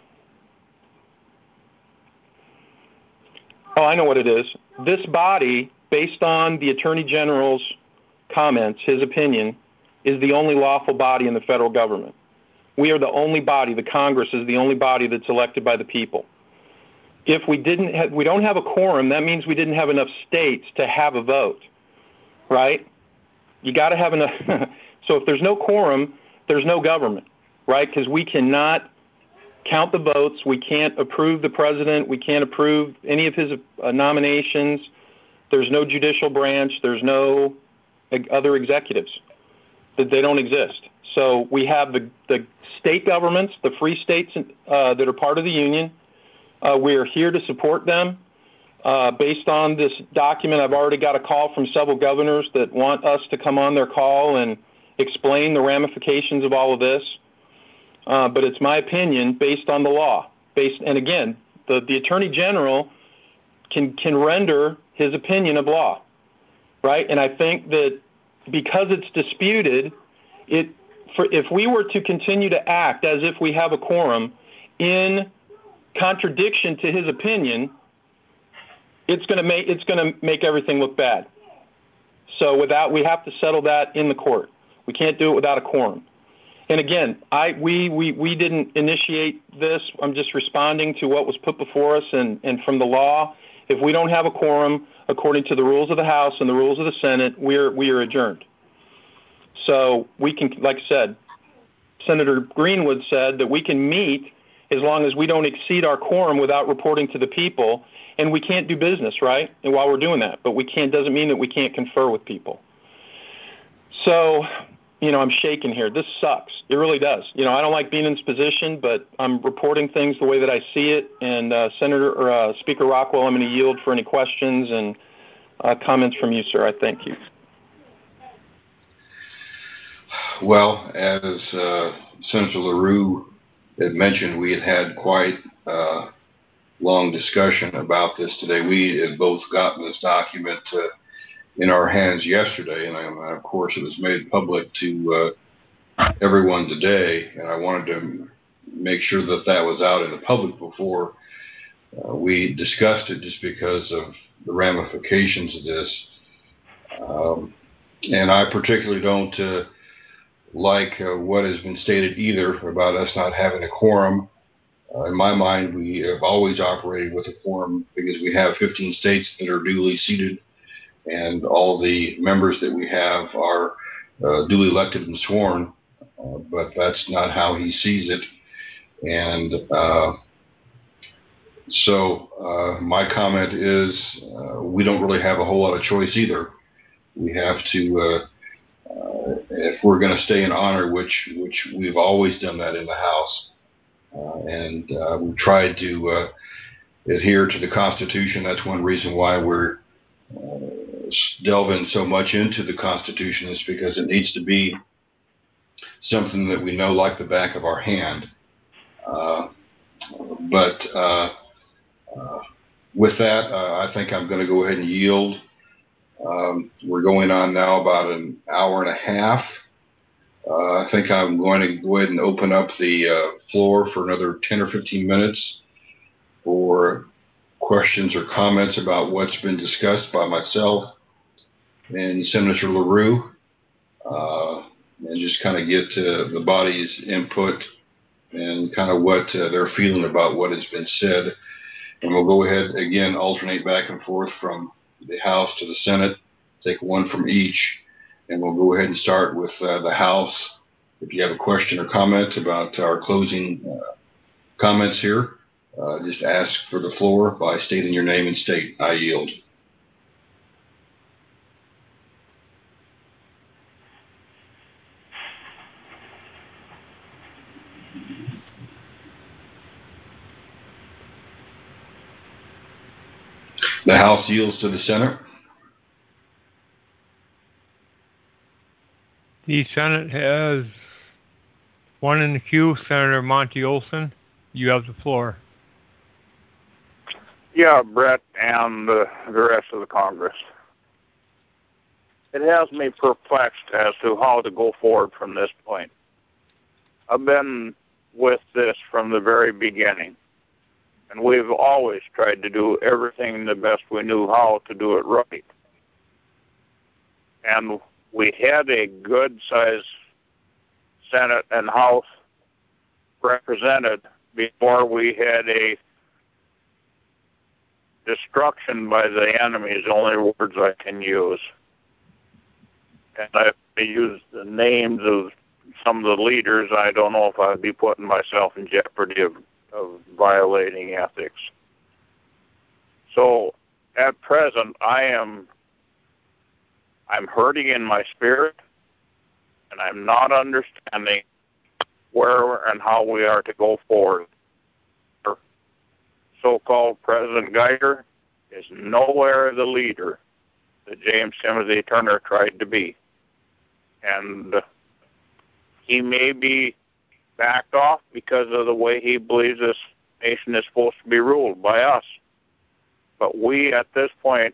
oh, I know what it is. This body, based on the Attorney General's comments, his opinion, is the only lawful body in the federal government. We are the only body, the Congress is the only body that's elected by the people. If we didn't have, we don't have a quorum, that means we didn't have enough states to have a vote, right? You got to have enough. So if there's no quorum, there's no government, right? Because we cannot count the votes. We can't approve the president. We can't approve any of his uh, nominations. There's no judicial branch. There's no other executives. That they don't exist. So we have the, the state governments, the free states uh, that are part of the union. Uh, we are here to support them. Uh, based on this document, I've already got a call from several governors that want us to come on their call and explain the ramifications of all of this. Uh, but it's my opinion based on the law. Based, and again, the, the Attorney General can, can render his opinion of law, right? And I think that because it's disputed, it for, if we were to continue to act as if we have a quorum in contradiction to his opinion, it's going to make it's going to make everything look bad. So without we have to settle that in the court. We can't do it without a quorum. And again, I we we, we didn't initiate this. I'm just responding to what was put before us and, and from the law. If we don't have a quorum, according to the rules of the House and the rules of the Senate, we're we are adjourned. So we can, like I said, Senator Greenwood said that we can meet as long as we don't exceed our quorum without reporting to the people, and we can't do business, right? And while we're doing that, but we can't doesn't mean that we can't confer with people. So, you know, I'm shaking here. This sucks. It really does. You know, I don't like being in this position, but I'm reporting things the way that I see it. And uh, Senator or uh, Speaker Rockwell, I'm going to yield for any questions and uh, comments from you, sir. I thank you. Well, as uh, Senator LaRue had mentioned, we had had quite a long discussion about this today. We had both gotten this document uh, in our hands yesterday, and I, of course it was made public to uh, everyone today, and I wanted to make sure that that was out in the public before uh, we discussed it, just because of the ramifications of this. Um, and I particularly don't uh, like uh, what has been stated either about us not having a quorum. Uh, in my mind, we have always operated with a quorum because we have fifteen states that are duly seated, and all the members that we have are uh, duly elected and sworn, uh, but that's not how he sees it. And uh, so uh, my comment is uh, we don't really have a whole lot of choice either. We have to, uh, uh, if we're going to stay in honor, which which we've always done that in the House, uh, and uh, we've tried to uh, adhere to the Constitution. That's one reason why we're uh, delving so much into the Constitution, is because it needs to be something that we know like the back of our hand. Uh, but uh, uh, with that, uh, I think I'm going to go ahead and yield. Um, we're going on now about an hour and a half. Uh, I think I'm going to go ahead and open up the uh, floor for another ten or fifteen minutes for questions or comments about what's been discussed by myself and Senator LaRue, uh, and just kind of get uh, the body's input and kind of what uh, they're feeling about what has been said. And we'll go ahead, again, alternate back and forth from the House to the Senate, take one from each, and we'll go ahead and start with uh, the House. If you have a question or comment about our closing uh, comments here, uh, just ask for the floor by stating your name and state. I yield. The House yields to the Senate. The Senate has one in the queue, Senator Monty Olson. You have the floor. Yeah, Brett and uh, the rest of the Congress. It has me perplexed as to how to go forward from this point. I've been with this from the very beginning, and we've always tried to do everything the best we knew how to do it right. And we had a good-sized Senate and House represented before we had a destruction by the enemy is the only words I can use. And I use the names of some of the leaders. I don't know if I'd be putting myself in jeopardy of, of violating ethics. So at present, I am I'm hurting in my spirit, and I'm not understanding where and how we are to go forward. So-called President Geiger is nowhere the leader that James Timothy Turner tried to be. And he may be backed off because of the way he believes this nation is supposed to be ruled by us. But we, at this point,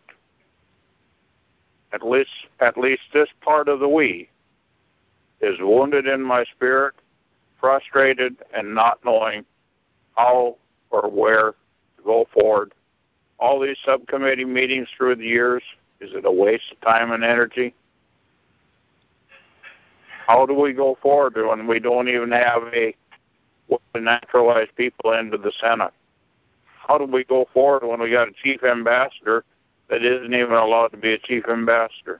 at least at least this part of the we, is wounded in my spirit, frustrated, and not knowing how or where to go forward. All these subcommittee meetings through the years, is it a waste of time and energy? How do we go forward when we don't even have a way to naturalize people into the Senate? How do we go forward when we got a chief ambassador that isn't even allowed to be a chief ambassador?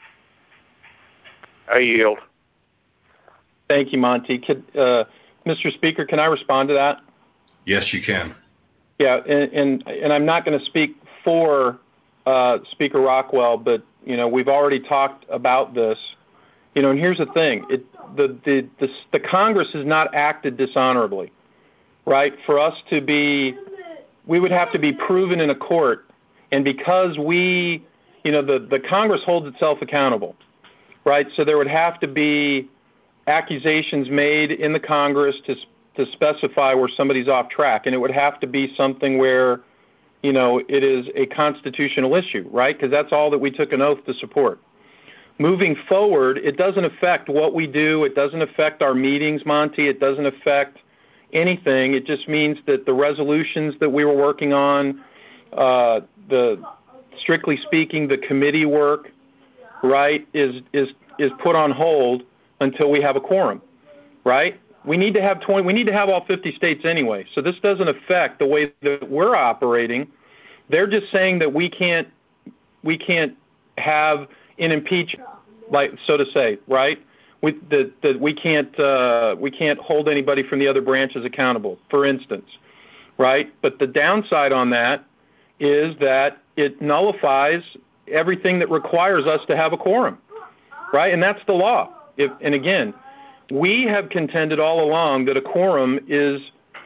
I yield. Thank you, Monty. Could, uh, Mister Speaker, can I respond to that? Yes, you can. Yeah, and and, and I'm not going to speak for uh, Speaker Rockwell, but you know we've already talked about this. You know, and here's the thing: it, the, the the the Congress has not acted dishonorably, right? For us to be, we would have to be proven in a court, and because we, you know, the the Congress holds itself accountable, right? So there would have to be accusations made in the Congress to to specify where somebody's off track, and it would have to be something where, you know, it is a constitutional issue, right? Because that's all that we took an oath to support. Moving forward, it doesn't affect what we do. It doesn't affect our meetings, Monty. It doesn't affect anything. It just means that the resolutions that we were working on, uh, the strictly speaking, the committee work, right, is is is put on hold until we have a quorum, right? We need to have twenty. We need to have all fifty states anyway. So this doesn't affect the way that we're operating. They're just saying that we can't we can't have an impeachment, like so to say, right? We, that that we can't uh, we can't hold anybody from the other branches accountable, for instance, right? But the downside on that is that it nullifies everything that requires us to have a quorum, right? And that's the law. If, and again, we have contended all along that a quorum is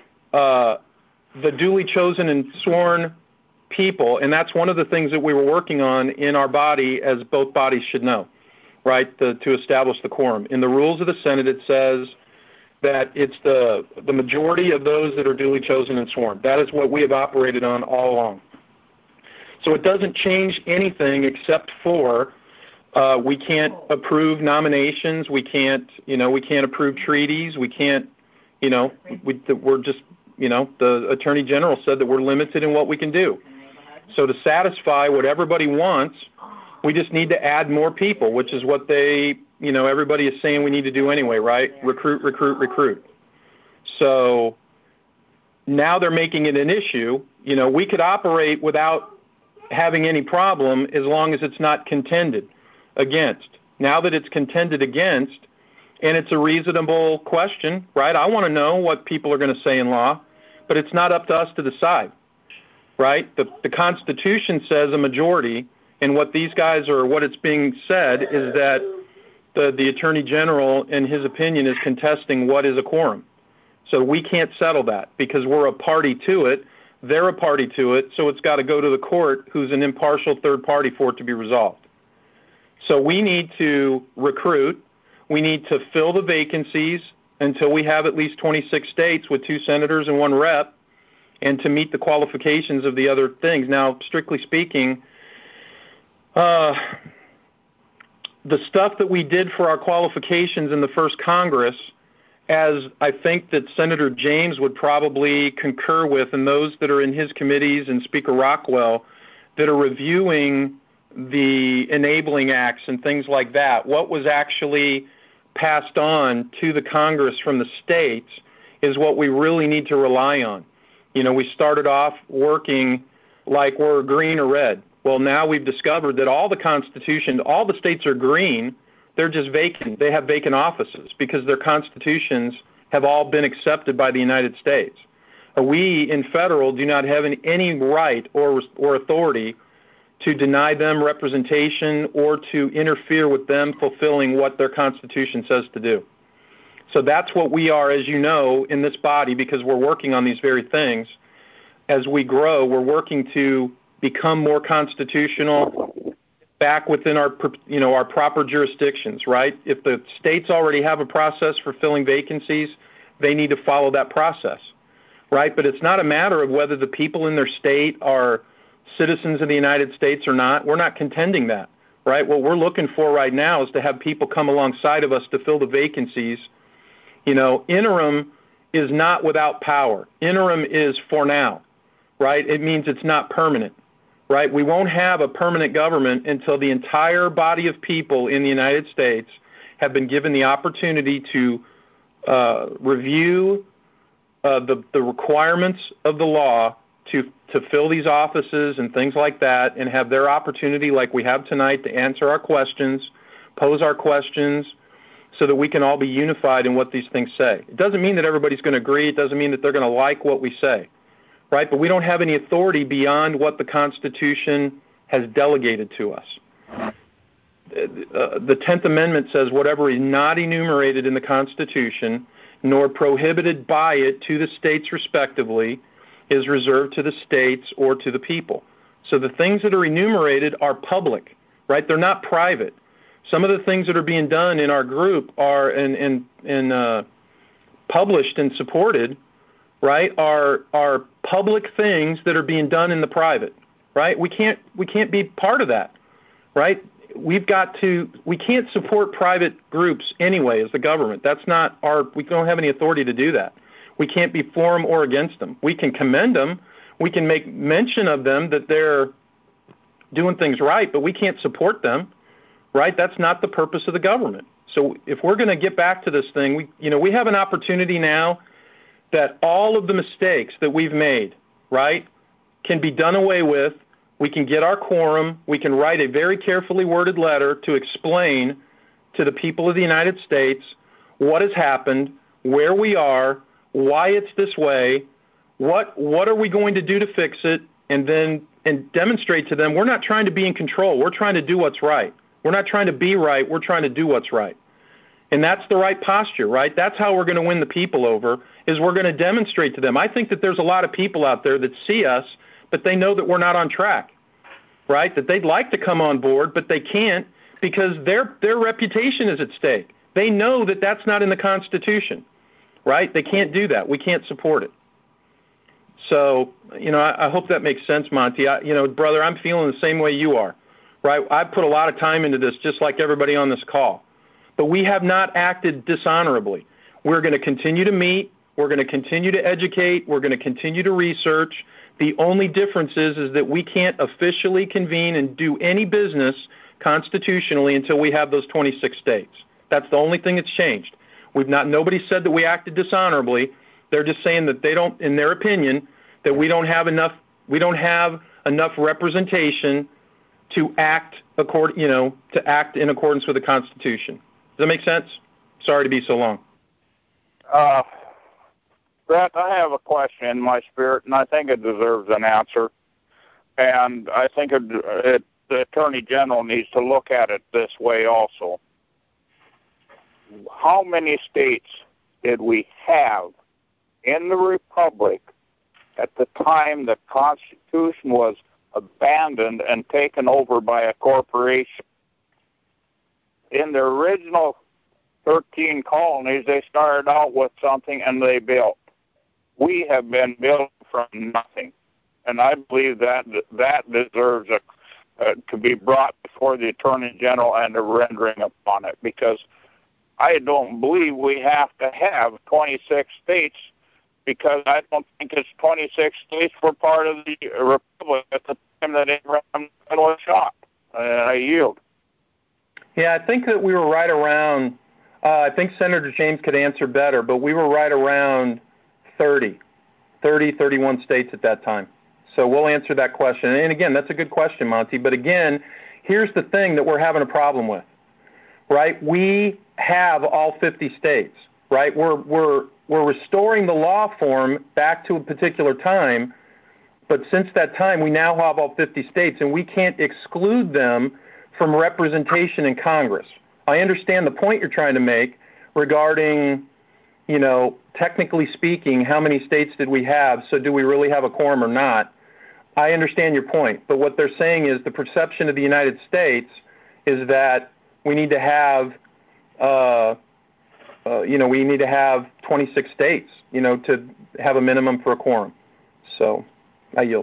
uh, the duly chosen and sworn people, and that's one of the things that we were working on in our body, as both bodies should know, right, the, to establish the quorum. In the rules of the Senate, it says that it's the, the majority of those that are duly chosen and sworn. That is what we have operated on all along. So it doesn't change anything except for uh, we can't approve nominations. We can't, you know, we can't approve treaties. We can't, you know, we, we're just, you know, the Attorney General said that we're limited in what we can do. So to satisfy what everybody wants, we just need to add more people, which is what they, you know, everybody is saying we need to do anyway, right? Recruit, recruit, recruit. So now they're making it an issue. You know, we could operate without having any problem as long as it's not contended against. Now that it's contended against, and it's a reasonable question, right? I want to know what people are going to say in law, but it's not up to us to decide, right? The, the Constitution says a majority, and what these guys are, what it's being said is that the, the Attorney General, in his opinion, is contesting what is a quorum. So we can't settle that because we're a party to it. They're a party to it, so it's got to go to the court, who's an impartial third party, for it to be resolved. So we need to recruit. We need to fill the vacancies until we have at least twenty-six states with two senators and one rep, and to meet the qualifications of the other things. Now, strictly speaking, uh, the stuff that we did for our qualifications in the first Congress, as I think that Senator James would probably concur with, and those that are in his committees and Speaker Rockwell that are reviewing the enabling acts and things like that, what was actually passed on to the Congress from the states is what we really need to rely on. You know, we started off working like we're green or red. Well, now we've discovered that all the Constitution, all the states are green. They're just vacant. They have vacant offices because their constitutions have all been accepted by the United States. We in federal do not have any, any right or, or authority to deny them representation or to interfere with them fulfilling what their Constitution says to do. So that's what we are, as you know, in this body, because we're working on these very things. As we grow, we're working to become more constitutional, back within our, you know, our proper jurisdictions, right? If the states already have a process for filling vacancies, they need to follow that process, right? But it's not a matter of whether the people in their state are citizens of the United States or not. We're not contending that, right? What we're looking for right now is to have people come alongside of us to fill the vacancies. You know, interim is not without power. Interim is for now, right? It means it's not permanent, right? We won't have a permanent government until the entire body of people in the United States have been given the opportunity to uh, review uh, the, the requirements of the law to to fill these offices and things like that, and have their opportunity, like we have tonight, to answer our questions, pose our questions, so that we can all be unified in what these things say. It doesn't mean that everybody's going to agree. It doesn't mean that they're going to like what we say, right? But we don't have any authority beyond what the Constitution has delegated to us. Uh, the tenth Amendment says whatever is not enumerated in the Constitution, nor prohibited by it to the states respectively, is reserved to the states or to the people. So the things that are enumerated are public, right? They're not private. Some of the things that are being done in our group are and and, and uh, published and supported, right, are are public things that are being done in the private, right? We can't we can't be part of that, right? We've got to we can't support private groups anyway as the government. That's not our we don't have any authority to do that. We can't be for them or against them. We can commend them. We can make mention of them that they're doing things right, but we can't support them, right? That's not the purpose of the government. So if we're going to get back to this thing, we, you know, we have an opportunity now that all of the mistakes that we've made, right, can be done away with. We can get our quorum. We can write a very carefully worded letter to explain to the people of the United States what has happened, where we are, why it's this way, what what are we going to do to fix it, and then and demonstrate to them we're not trying to be in control. We're trying to do what's right. We're not trying to be right. We're trying to do what's right. And that's the right posture, right? That's how we're going to win the people over, is we're going to demonstrate to them. I think that there's a lot of people out there that see us, but they know that we're not on track, right? That they'd like to come on board, but they can't because their their reputation is at stake. They know that that's not in the Constitution. Right? They can't do that. We can't support it. So, you know, I, I hope that makes sense, Monty. I, you know, brother, I'm feeling the same way you are, right? I've put a lot of time into this, just like everybody on this call. But we have not acted dishonorably. We're going to continue to meet. We're going to continue to educate. We're going to continue to research. The only difference is, is that we can't officially convene and do any business constitutionally until we have those twenty-six states. That's the only thing that's changed. We've not, nobody said that we acted dishonorably. They're just saying that they don't, in their opinion, that we don't have enough, we don't have enough representation to act accord, you know, to act in accordance with the Constitution. Does that make sense? Sorry to be so long. Uh, Brett, I have a question in my spirit, and I think it deserves an answer. And I think it, it, the Attorney General needs to look at it this way also. How many states did we have in the Republic at the time the Constitution was abandoned and taken over by a corporation? In the original thirteen colonies, they started out with something and they built. We have been built from nothing. And I believe that that deserves a, uh, to be brought before the Attorney General and a rendering upon it, because I don't believe we have to have twenty-six states, because I don't think it's twenty-six states were part of the Republic at the time that Abraham Lincoln was shot. And I yield. Yeah, I think that we were right around, uh, I think Senator James could answer better, but we were right around thirty, thirty, thirty-one states at that time. So we'll answer that question. And again, that's a good question, Monty. But again, here's the thing that we're having a problem with, right? We have all fifty states, right? We're, we're, we're restoring the law form back to a particular time, but since that time, we now have all fifty states, and we can't exclude them from representation in Congress. I understand the point you're trying to make regarding, you know, technically speaking, how many states did we have, so do we really have a quorum or not? I understand your point, but what they're saying is the perception of the United States is that we need to have, uh, uh, you know, we need to have twenty-six states, you know, to have a minimum for a quorum. So I yield.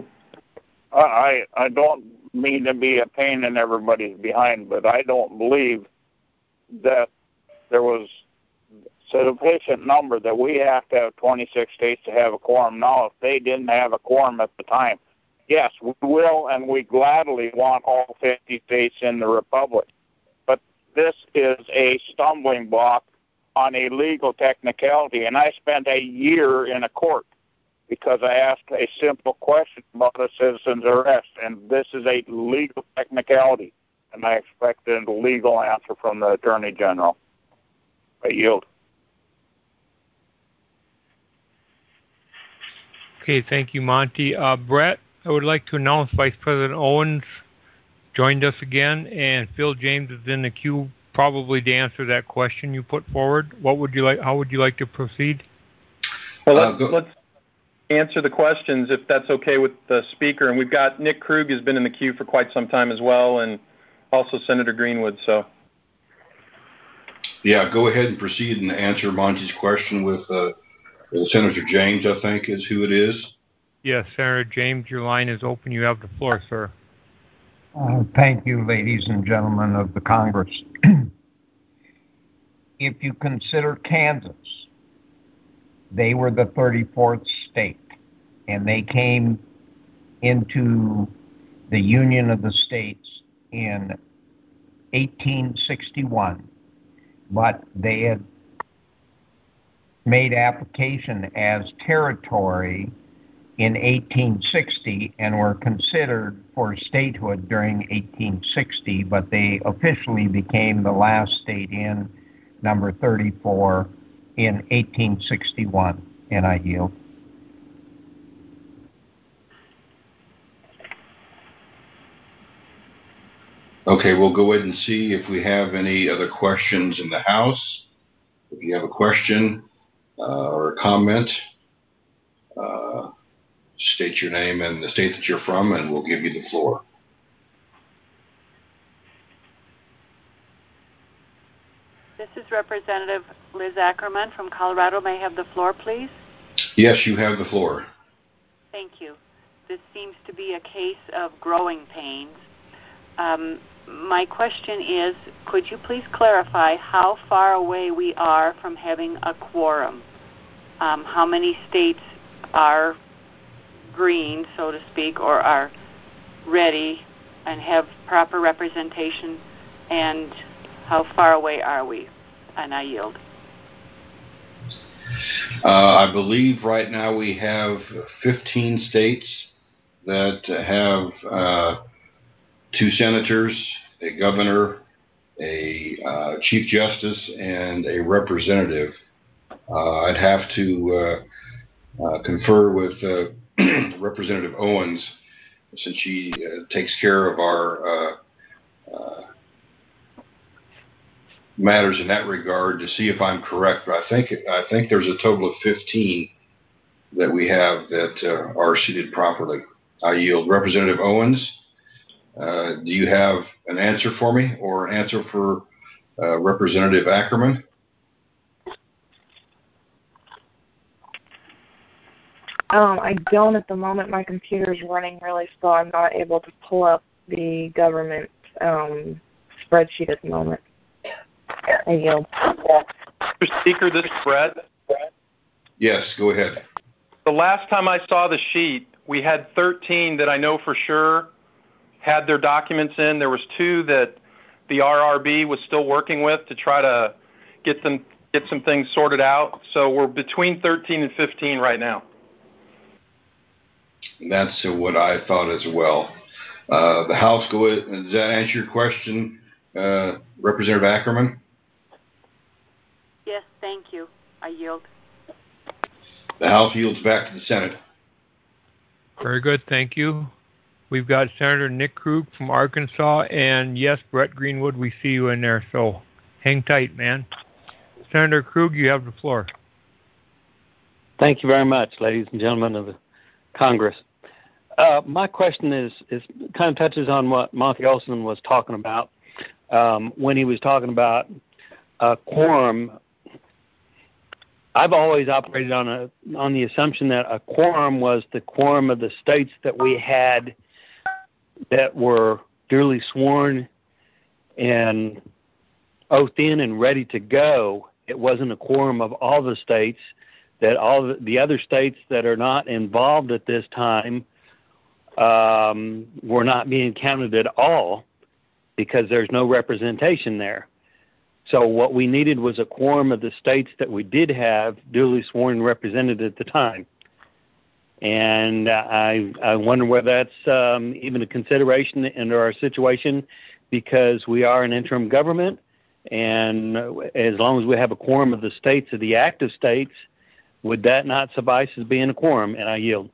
I I don't mean to be a pain in everybody's behind, but I don't believe that there was sufficient number that we have to have twenty-six states to have a quorum now if they didn't have a quorum at the time. Yes, we will, and we gladly want all fifty states in the Republic. But this is a stumbling block on a legal technicality, and I spent a year in a court because I asked a simple question about a citizen's arrest, and this is a legal technicality, and I expected a legal answer from the Attorney General. I yield. Okay, thank you, Monty. Uh, Brett, I would like to announce Vice President Owens joined us again, and Phil James is in the queue probably to answer that question you put forward. What would you like? How would you like to proceed? Well, let's, uh, let's answer the questions if that's okay with the speaker. And we've got Nick Krug has been in the queue for quite some time as well, and also Senator Greenwood. So, yeah, go ahead and proceed and answer Monty's question with uh, Senator James, I think, is who it is. Yes, Senator James, your line is open. You have the floor, sir. Uh, thank you, ladies and gentlemen of the Congress. If you consider Kansas, they were the thirty-fourth state, and they came into the Union of the States in eighteen sixty-one, but they had made application as territory in eighteen sixty and were considered for statehood during eighteen sixty, but they officially became the last state in, number thirty-four, in eighteen sixty-one, and I yield. Okay, we'll go ahead and see if we have any other questions in the House. If you have a question uh, or a comment, uh, state your name and the state that you're from, and we'll give you the floor. This is Representative Liz Ackerman from Colorado. May I have the floor, please? Yes, you have the floor. Thank you. This seems to be a case of growing pains. Um, my question is, could you please clarify how far away we are from having a quorum? Um, how many states are green, so to speak, or are ready and have proper representation, and how far away are we? And I yield. Uh, I believe right now we have fifteen states that have uh, two senators, a governor, a uh, chief justice, and a representative. Uh, I'd have to uh, uh, confer with uh, Representative Owens, since she uh, takes care of our uh, uh, matters in that regard, to see if I'm correct. But I think I think there's a total of fifteen that we have that uh, are seated properly. I yield. Representative Owens, uh, do you have an answer for me, or an answer for uh, Representative Ackerman? Um, I don't at the moment. My computer's running really slow. I'm not able to pull up the government um, spreadsheet at the moment. I yield. Mister Speaker, this is Brett. Yes, go ahead. The last time I saw the sheet, we had thirteen that I know for sure had their documents in. There was two that the R R B was still working with to try to get them get some things sorted out. So we're between thirteen and fifteen right now. That's uh, what I thought as well. Uh, the House, go ahead. Does that answer your question, uh, Representative Ackerman? Yes, thank you. I yield. The House yields back to the Senate. Very good, thank you. We've got Senator Nick Krug from Arkansas, and yes, Brett Greenwood, we see you in there, so hang tight, man. Senator Krug, you have the floor. Thank you very much, ladies and gentlemen of the Congress. Uh, my question is, is kind of touches on what Monty Olson was talking about um, when he was talking about a quorum. I've always operated on a on the assumption that a quorum was the quorum of the states that we had that were duly sworn and oathed in and ready to go. It wasn't a quorum of all the states, that all the, the other states that are not involved at this time um, were not being counted at all because there's no representation there. So what we needed was a quorum of the states that we did have duly sworn and represented at the time. And I I wonder whether that's um, even a consideration in our situation, because we are an interim government, and as long as we have a quorum of the states, of the active states, would that not suffice as being a quorum? And I yield.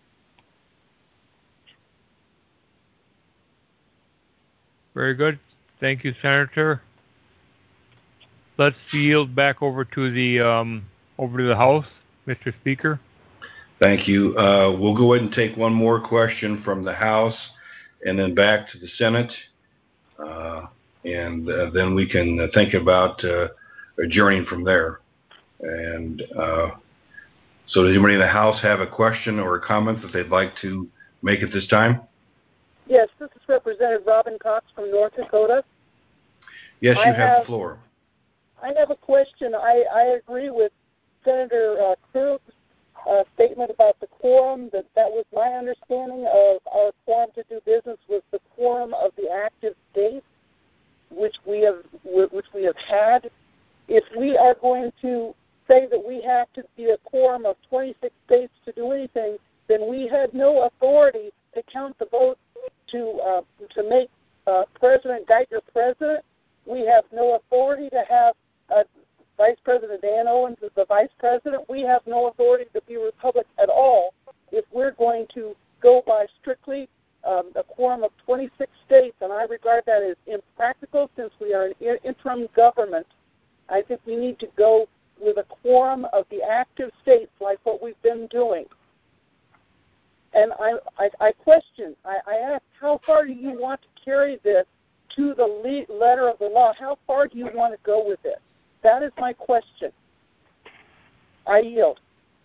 Very good. Thank you, Senator. Let's yield back over to the um, over to the House, Mister Speaker. Thank you. Uh, we'll go ahead and take one more question from the House, and then back to the Senate, uh, and uh, then we can uh, think about uh, adjourning from there. And uh, so, does anybody in the House have a question or a comment that they'd like to make at this time? Yes, this is Representative Robin Cox from North Dakota. Yes, you have, have the floor. I have a question. I, I agree with Senator uh, Krug's uh, statement about the quorum, that that was my understanding of our quorum to do business was the quorum of the active states, which we have which we have had. If we are going to say that we have to be a quorum of twenty-six states to do anything, then we had no authority to count the votes to uh, to make uh, President Geiger president. We have no authority to have uh, Vice President Dan Owens as the vice president. We have no authority to be republic at all if we're going to go by strictly um, a quorum of twenty-six states, and I regard that as impractical since we are an in- interim government. I think we need to go with a quorum of the active states like what we've been doing. And I, I, I question, I, I ask, how far do you want to carry this to the le- letter of the law? How far do you want to go with it? That is my question. I yield.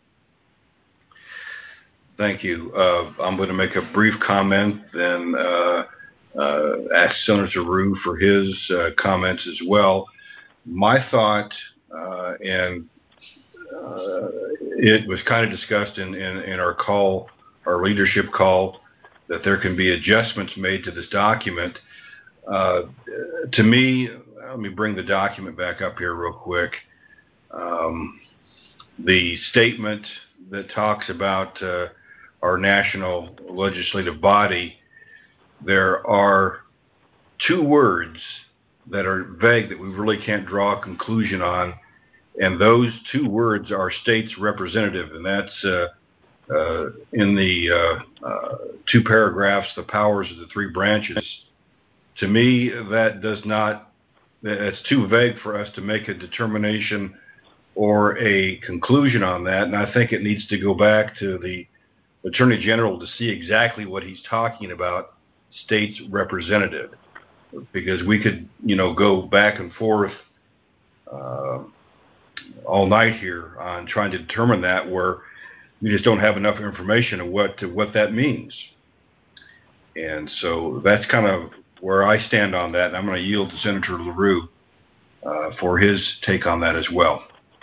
Thank you. Uh, I'm going to make a brief comment, then uh, uh, ask Senator Rue for his uh, comments as well. My thought, uh, and uh, it was kind of discussed in, in, in our call, our leadership call, that there can be adjustments made to this document. Uh, to me, let me bring the document back up here real quick. Um, the statement that talks about uh, our national legislative body, there are two words that are vague that we really can't draw a conclusion on, and those two words are states representative, and that's uh, uh, in the uh, uh, two paragraphs, the powers of the three branches. To me, that does not, that's too vague for us to make a determination or a conclusion on that, and I think it needs to go back to the Attorney General to see exactly what he's talking about, states representative, because we could, you know, go back and forth uh, all night here on trying to determine that, where we just don't have enough information of what what that means. And so that's kind of where I stand on that. And I'm going to yield to Senator LaRue uh, for his take on that as well.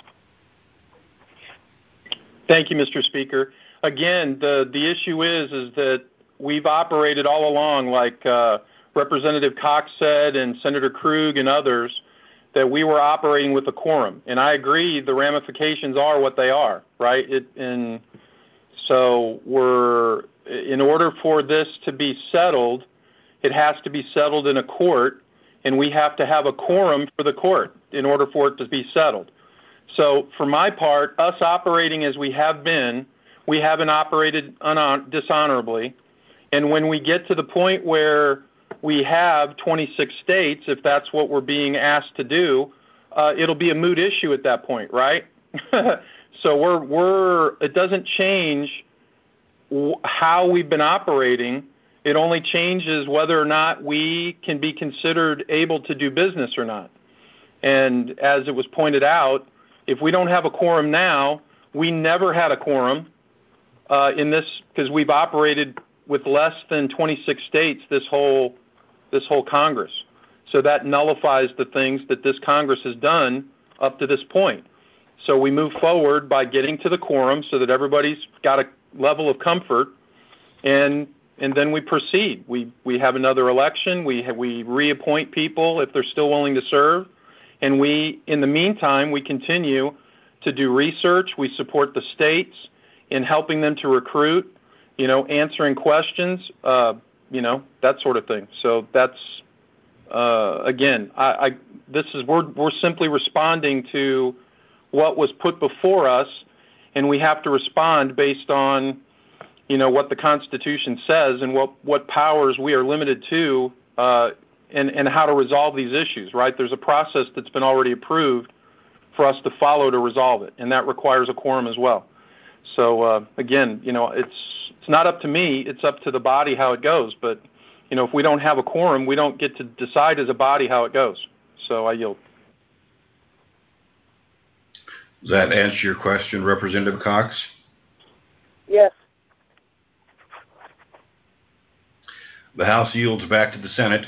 Thank you, Mister Speaker. Again, the, the issue is is that we've operated all along, like uh, Representative Cox said and Senator Krug and others, that we were operating with a quorum. And I agree the ramifications are what they are, right? It, and so we're, in order for this to be settled, it has to be settled in a court, and we have to have a quorum for the court in order for it to be settled. So for my part, us operating as we have been, we haven't operated un- dishonorably. And when we get to the point where we have twenty-six states, if that's what we're being asked to do, uh, it'll be a moot issue at that point, right? So we're we're it doesn't change w- how we've been operating. It only changes whether or not we can be considered able to do business or not. And as it was pointed out, if we don't have a quorum now, we never had a quorum uh, in this because we've operated with less than twenty-six states this whole this whole Congress. So that nullifies the things that this Congress has done up to this point. So we move forward by getting to the quorum so that everybody's got a level of comfort, and and then we proceed. We we have another election. We have, we reappoint people if they're still willing to serve, and we in the meantime we continue to do research. We support the states in helping them to recruit, you know, answering questions, uh, you know, that sort of thing. So that's uh, again, I, I this is we're we're simply responding to what was put before us, and we have to respond based on, you know, what the Constitution says and what, what powers we are limited to, uh, and, and how to resolve these issues, right? There's a process that's been already approved for us to follow to resolve it, and that requires a quorum as well. So, uh, again, you know, it's it's not up to me, it's up to the body how it goes, but, you know, if we don't have a quorum, we don't get to decide as a body how it goes. So I yield. Does that answer your question, Representative Cox? Yes. The House yields back to the Senate.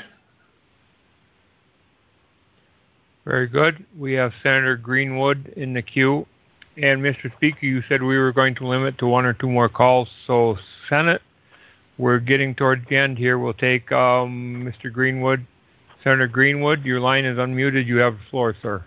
Very good. We have Senator Greenwood in the queue. And Mister Speaker, you said we were going to limit to one or two more calls. So, Senate, we're getting towards the end here. We'll take um, Mister Greenwood. Senator Greenwood, your line is unmuted. You have the floor, sir.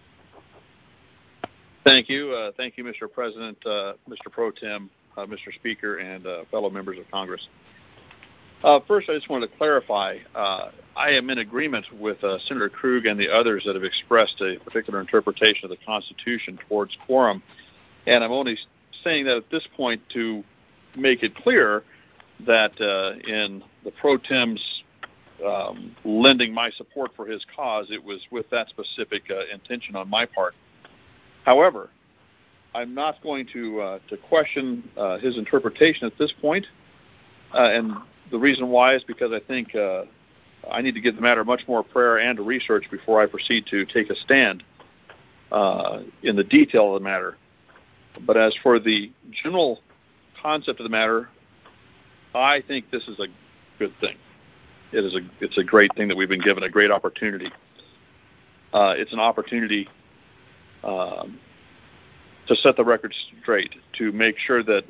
Thank you. Uh, thank you, Mister President, uh, Mister Pro Tem, uh, Mister Speaker, and uh, fellow members of Congress. Uh, first, I just want to clarify, uh, I am in agreement with uh, Senator Krug and the others that have expressed a particular interpretation of the Constitution towards quorum, and I'm only saying that at this point to make it clear that uh, in the Pro Tem's um, lending my support for his cause, it was with that specific uh, intention on my part. However, I'm not going to uh, to question uh, his interpretation at this point, uh, and the reason why is because I think uh, I need to give the matter much more prayer and research before I proceed to take a stand uh, in the detail of the matter. But as for the general concept of the matter, I think this is a good thing. It is a it's a great thing that we've been given, a great opportunity. Uh, it's an opportunity Um, to set the record straight, to make sure that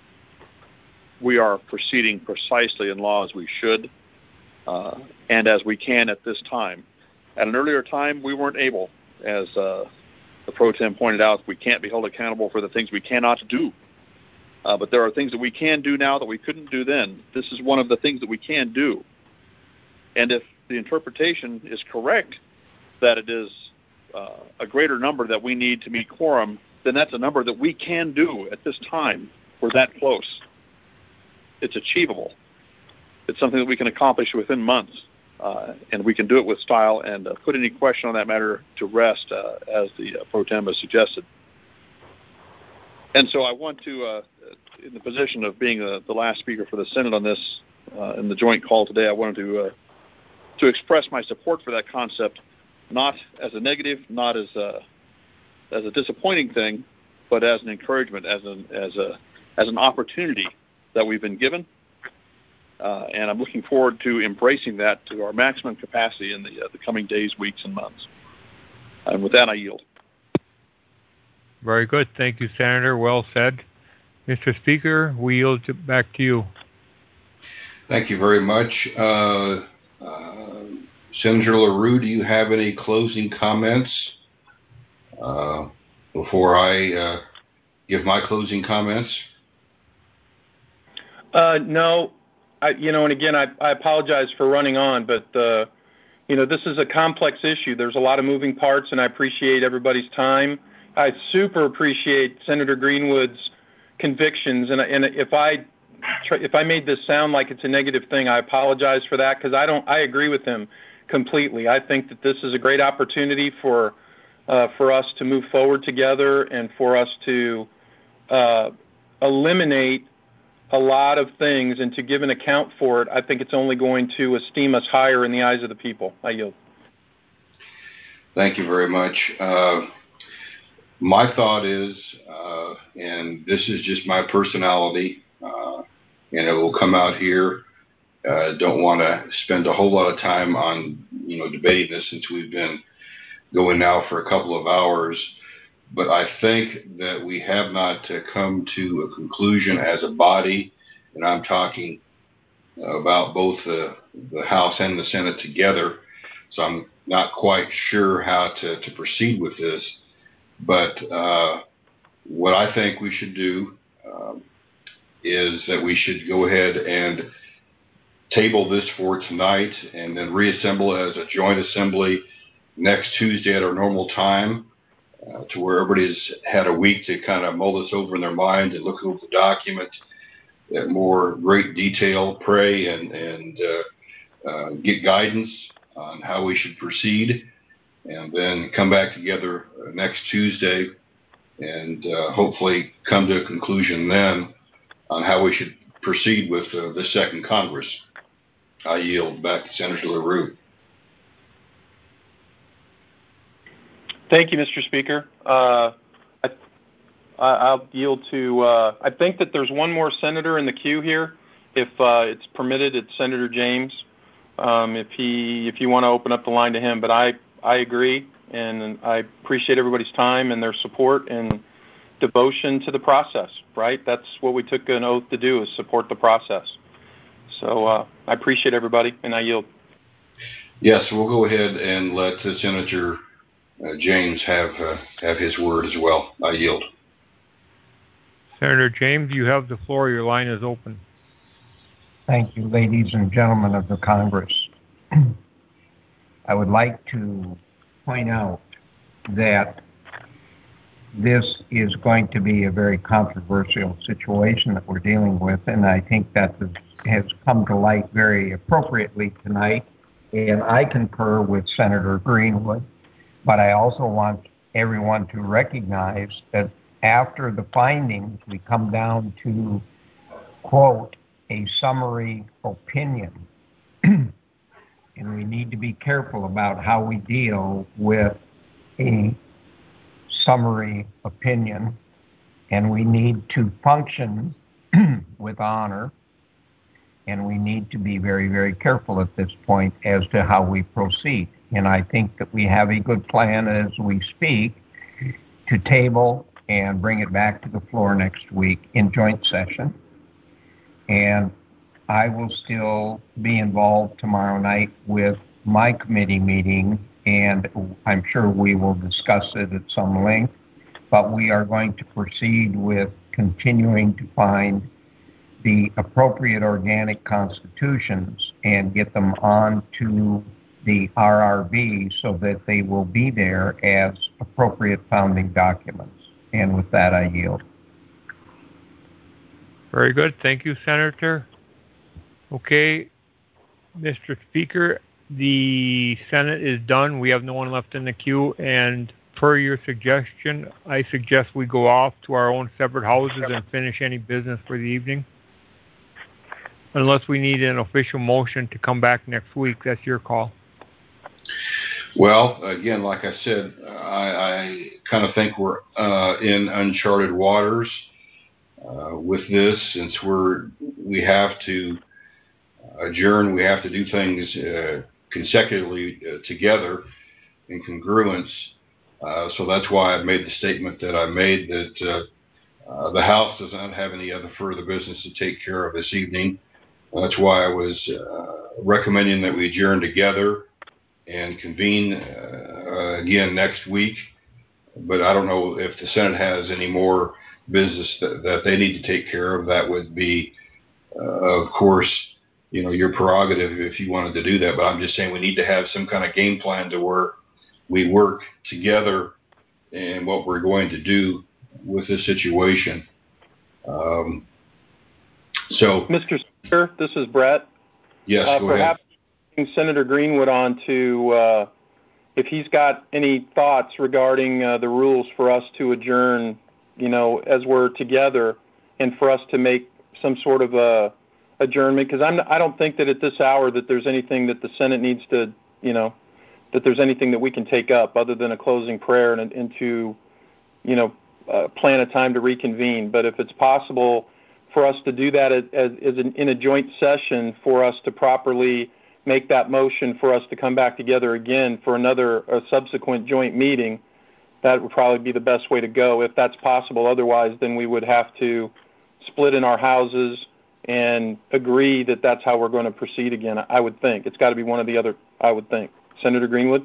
we are proceeding precisely in law as we should uh, and as we can at this time. At an earlier time, we weren't able, as uh, the Pro Tem pointed out, we can't be held accountable for the things we cannot do. Uh, but there are things that we can do now that we couldn't do then. This is one of the things that we can do. And if the interpretation is correct that it is Uh, a greater number that we need to meet quorum, then that's a number that we can do at this time. We're that close. It's achievable. It's something that we can accomplish within months, uh, and we can do it with style and uh, put any question on that matter to rest, uh, as the uh, Pro Tem has suggested. And so I want to, uh, in the position of being uh, the last speaker for the Senate on this, uh, in the joint call today, I wanted to uh, to express my support for that concept, not as a negative, not as a, as a disappointing thing, but as an encouragement, as an as a as an opportunity that we've been given, uh, and I'm looking forward to embracing that to our maximum capacity in the, uh, the coming days, weeks, and months. And with that, I yield. Very good. Thank you, Senator. Well said. Mister Speaker, we yield back to you. Thank you very much. Uh, uh, Senator LaRue, do you have any closing comments uh, before I uh, give my closing comments? Uh, no, I, you know, and again, I, I apologize for running on, but, uh, you know, this is a complex issue. There's a lot of moving parts, and I appreciate everybody's time. I super appreciate Senator Greenwood's convictions, and, and if I if I made this sound like it's a negative thing, I apologize for that, because I don't. I agree with him completely. I think that this is a great opportunity for uh, for us to move forward together and for us to uh, eliminate a lot of things and to give an account for it. I think it's only going to esteem us higher in the eyes of the people. I yield. Thank you very much. Uh, my thought is, uh, and this is just my personality, uh, and it will come out here. Uh, don't want to spend a whole lot of time on, you know, debating this since we've been going now for a couple of hours. But I think that we have not uh, come to a conclusion as a body, and I'm talking about both the, the House and the Senate together. So I'm not quite sure how to, to proceed with this. But uh, what I think we should do um, is that we should go ahead and table this for tonight and then reassemble as a joint assembly next Tuesday at our normal time, uh, to where everybody's had a week to kind of mull this over in their mind and look over the document at more great detail, pray and, and uh, uh, get guidance on how we should proceed, and then come back together next Tuesday and uh, hopefully come to a conclusion then on how we should proceed with uh, the second Congress. I yield back to Senator LaRue. Thank you, Mister Speaker. Uh, I, I'll yield to, uh, I think that there's one more senator in the queue here. If uh, it's permitted, it's Senator James. Um, if he, if you want to open up the line to him, but I, I agree, and I appreciate everybody's time and their support and devotion to the process, right? That's what we took an oath to do, is support the process. So uh, I appreciate everybody, and I yield. Yes, we'll go ahead and let uh, Senator uh, James have uh, have his word as well. I yield. Senator James, you have the floor. Your line is open. Thank you, ladies and gentlemen of the Congress. I would like to point out that this is going to be a very controversial situation that we're dealing with, and I think that has come to light very appropriately tonight, and I concur with Senator Greenwood, but I also want everyone to recognize that after the findings, we come down to, quote, a summary opinion, and we need to be careful about how we deal with a summary opinion, and we need to function with honor, and we need to be very, very careful at this point as to how we proceed. And I think that we have a good plan as we speak to table and bring it back to the floor next week in joint session. And I will still be involved tomorrow night with my committee meeting, and I'm sure we will discuss it at some length, but we are going to proceed with continuing to find the appropriate organic constitutions and get them on to the R R B so that they will be there as appropriate founding documents. And with that, I yield. Very good. Thank you, Senator. Okay, Mister Speaker, the Senate is done. We have no one left in the queue, and per your suggestion, I suggest we go off to our own separate houses and finish any business for the evening. Unless we need an official motion to come back next week. That's your call. Well, again, like I said, I, I kind of think we're uh, in uncharted waters. uh, with this, since we're we have to adjourn, we have to do things uh, consecutively uh, together in congruence. Uh, so that's why I made the statement that I made, that uh, uh, the House does not have any other further business to take care of this evening. That's why I was uh, recommending that we adjourn together and convene uh, again next week. But I don't know if the Senate has any more business that, that they need to take care of. That would be, uh, of course, you know, your prerogative if you wanted to do that. But I'm just saying we need to have some kind of game plan to where we work together in what we're going to do with this situation. Um, so, Mister Speaker, this is Brett. Yes, uh, go perhaps ahead. Senator Greenwood on to, uh, if he's got any thoughts regarding uh, the rules for us to adjourn, you know, as we're together, and for us to make some sort of a adjournment, because I'm I don't think that at this hour that there's anything that the Senate needs to, you know, that there's anything that we can take up other than a closing prayer and, and to, you know, uh, plan a time to reconvene. But if it's possible for us to do that as, as, as an, in a joint session, for us to properly make that motion for us to come back together again for another a subsequent joint meeting, that would probably be the best way to go if that's possible. Otherwise, then we would have to split in our houses and agree that that's how we're going to proceed again. I would think it's got to be one or the other. I would think. Senator Greenwood.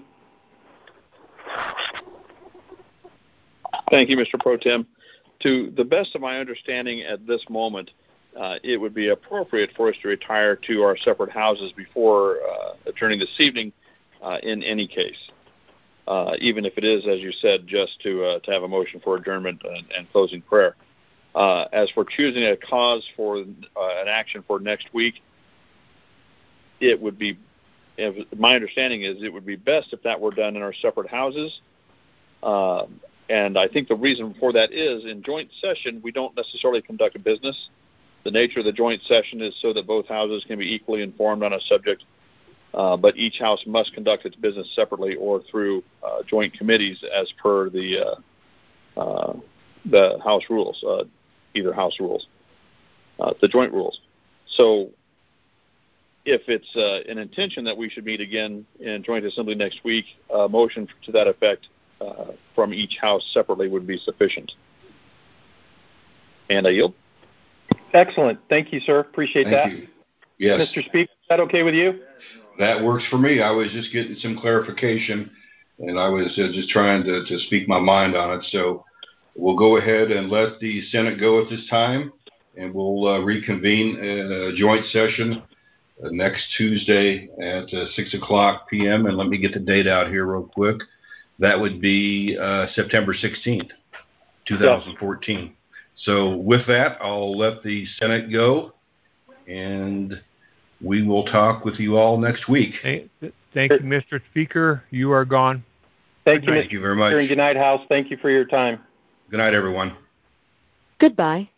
Thank you, Mister Pro Tem. To the best of my understanding at this moment, uh, it would be appropriate for us to retire to our separate houses before uh, adjourning this evening uh, in any case, uh, even if it is, as you said, just to uh, to have a motion for adjournment and, and closing prayer. Uh, as for choosing a cause for uh, an action for next week, it would be, if, my understanding is it would be best if that were done in our separate houses. Um, and I think the reason for that is in joint session, we don't necessarily conduct a business. The nature of the joint session is so that both houses can be equally informed on a subject, uh, but each house must conduct its business separately or through uh, joint committees as per the uh, uh, the House rules, uh, either House rules, uh, the joint rules. So if it's uh, an intention that we should meet again in joint assembly next week, a motion to that effect uh, from each house separately would be sufficient. And I yield. Excellent. Thank you, sir. Appreciate Thank that. you. Yes. Mister Speaker, is that okay with you? That works for me. I was just getting some clarification, and I was uh, just trying to, to speak my mind on it. So we'll go ahead and let the Senate go at this time, and we'll uh, reconvene a joint session uh, next Tuesday at uh, six o'clock p.m. And let me get the date out here real quick. That would be uh, September sixteenth, twenty fourteen. Yes. So with that, I'll let the Senate go, and we will talk with you all next week. Thank, thank you, Mister Speaker. You are gone. Thank you, Thank you very much. Good night, House. Thank you for your time. Good night, everyone. Goodbye.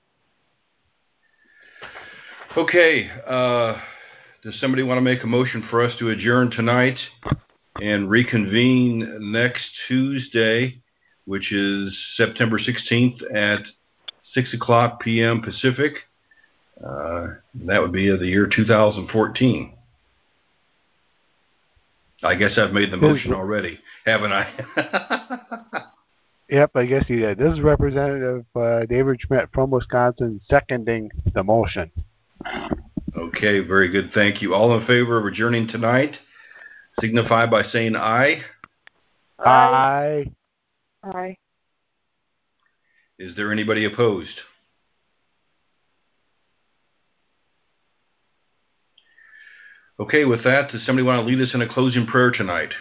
Okay. Uh, does somebody want to make a motion for us to adjourn tonight and reconvene next Tuesday, which is September sixteenth at six o'clock p.m. Pacific? Uh, that would be of the year two thousand fourteen. I guess I've made the motion already, haven't I? Yep, I guess you did. This is Representative uh, David Schmidt from Wisconsin seconding the motion. Okay, very good. Thank you. All in favor of adjourning tonight, signify by saying aye. Aye. Aye. Is there anybody opposed? Okay, with that, does somebody want to lead us in a closing prayer tonight?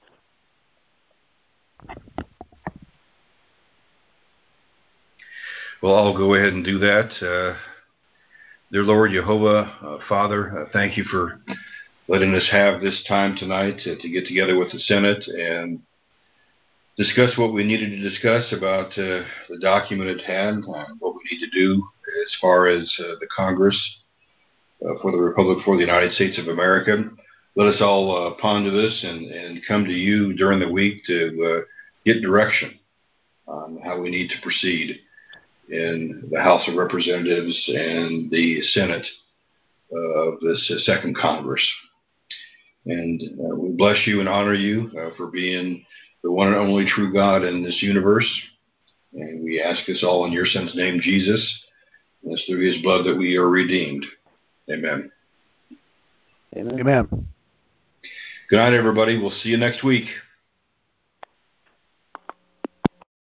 Well, I'll go ahead and do that. Uh, dear Lord Jehovah, uh, Father, uh, thank you for letting us have this time tonight to, to get together with the Senate and discuss what we needed to discuss about uh, the document at hand, uh, what we need to do as far as uh, the Congress uh, for the Republic for the United States of America. Let us all uh, ponder this and, and come to you during the week to uh, get direction on how we need to proceed. in the House of Representatives and the Senate of this uh, Second Congress. And uh, we bless you and honor you uh, for being the one and only true God in this universe. And we ask this all in your Son's name, Jesus. And it's through his blood that we are redeemed. Amen. Amen. Amen. Good night, everybody. We'll see you next week.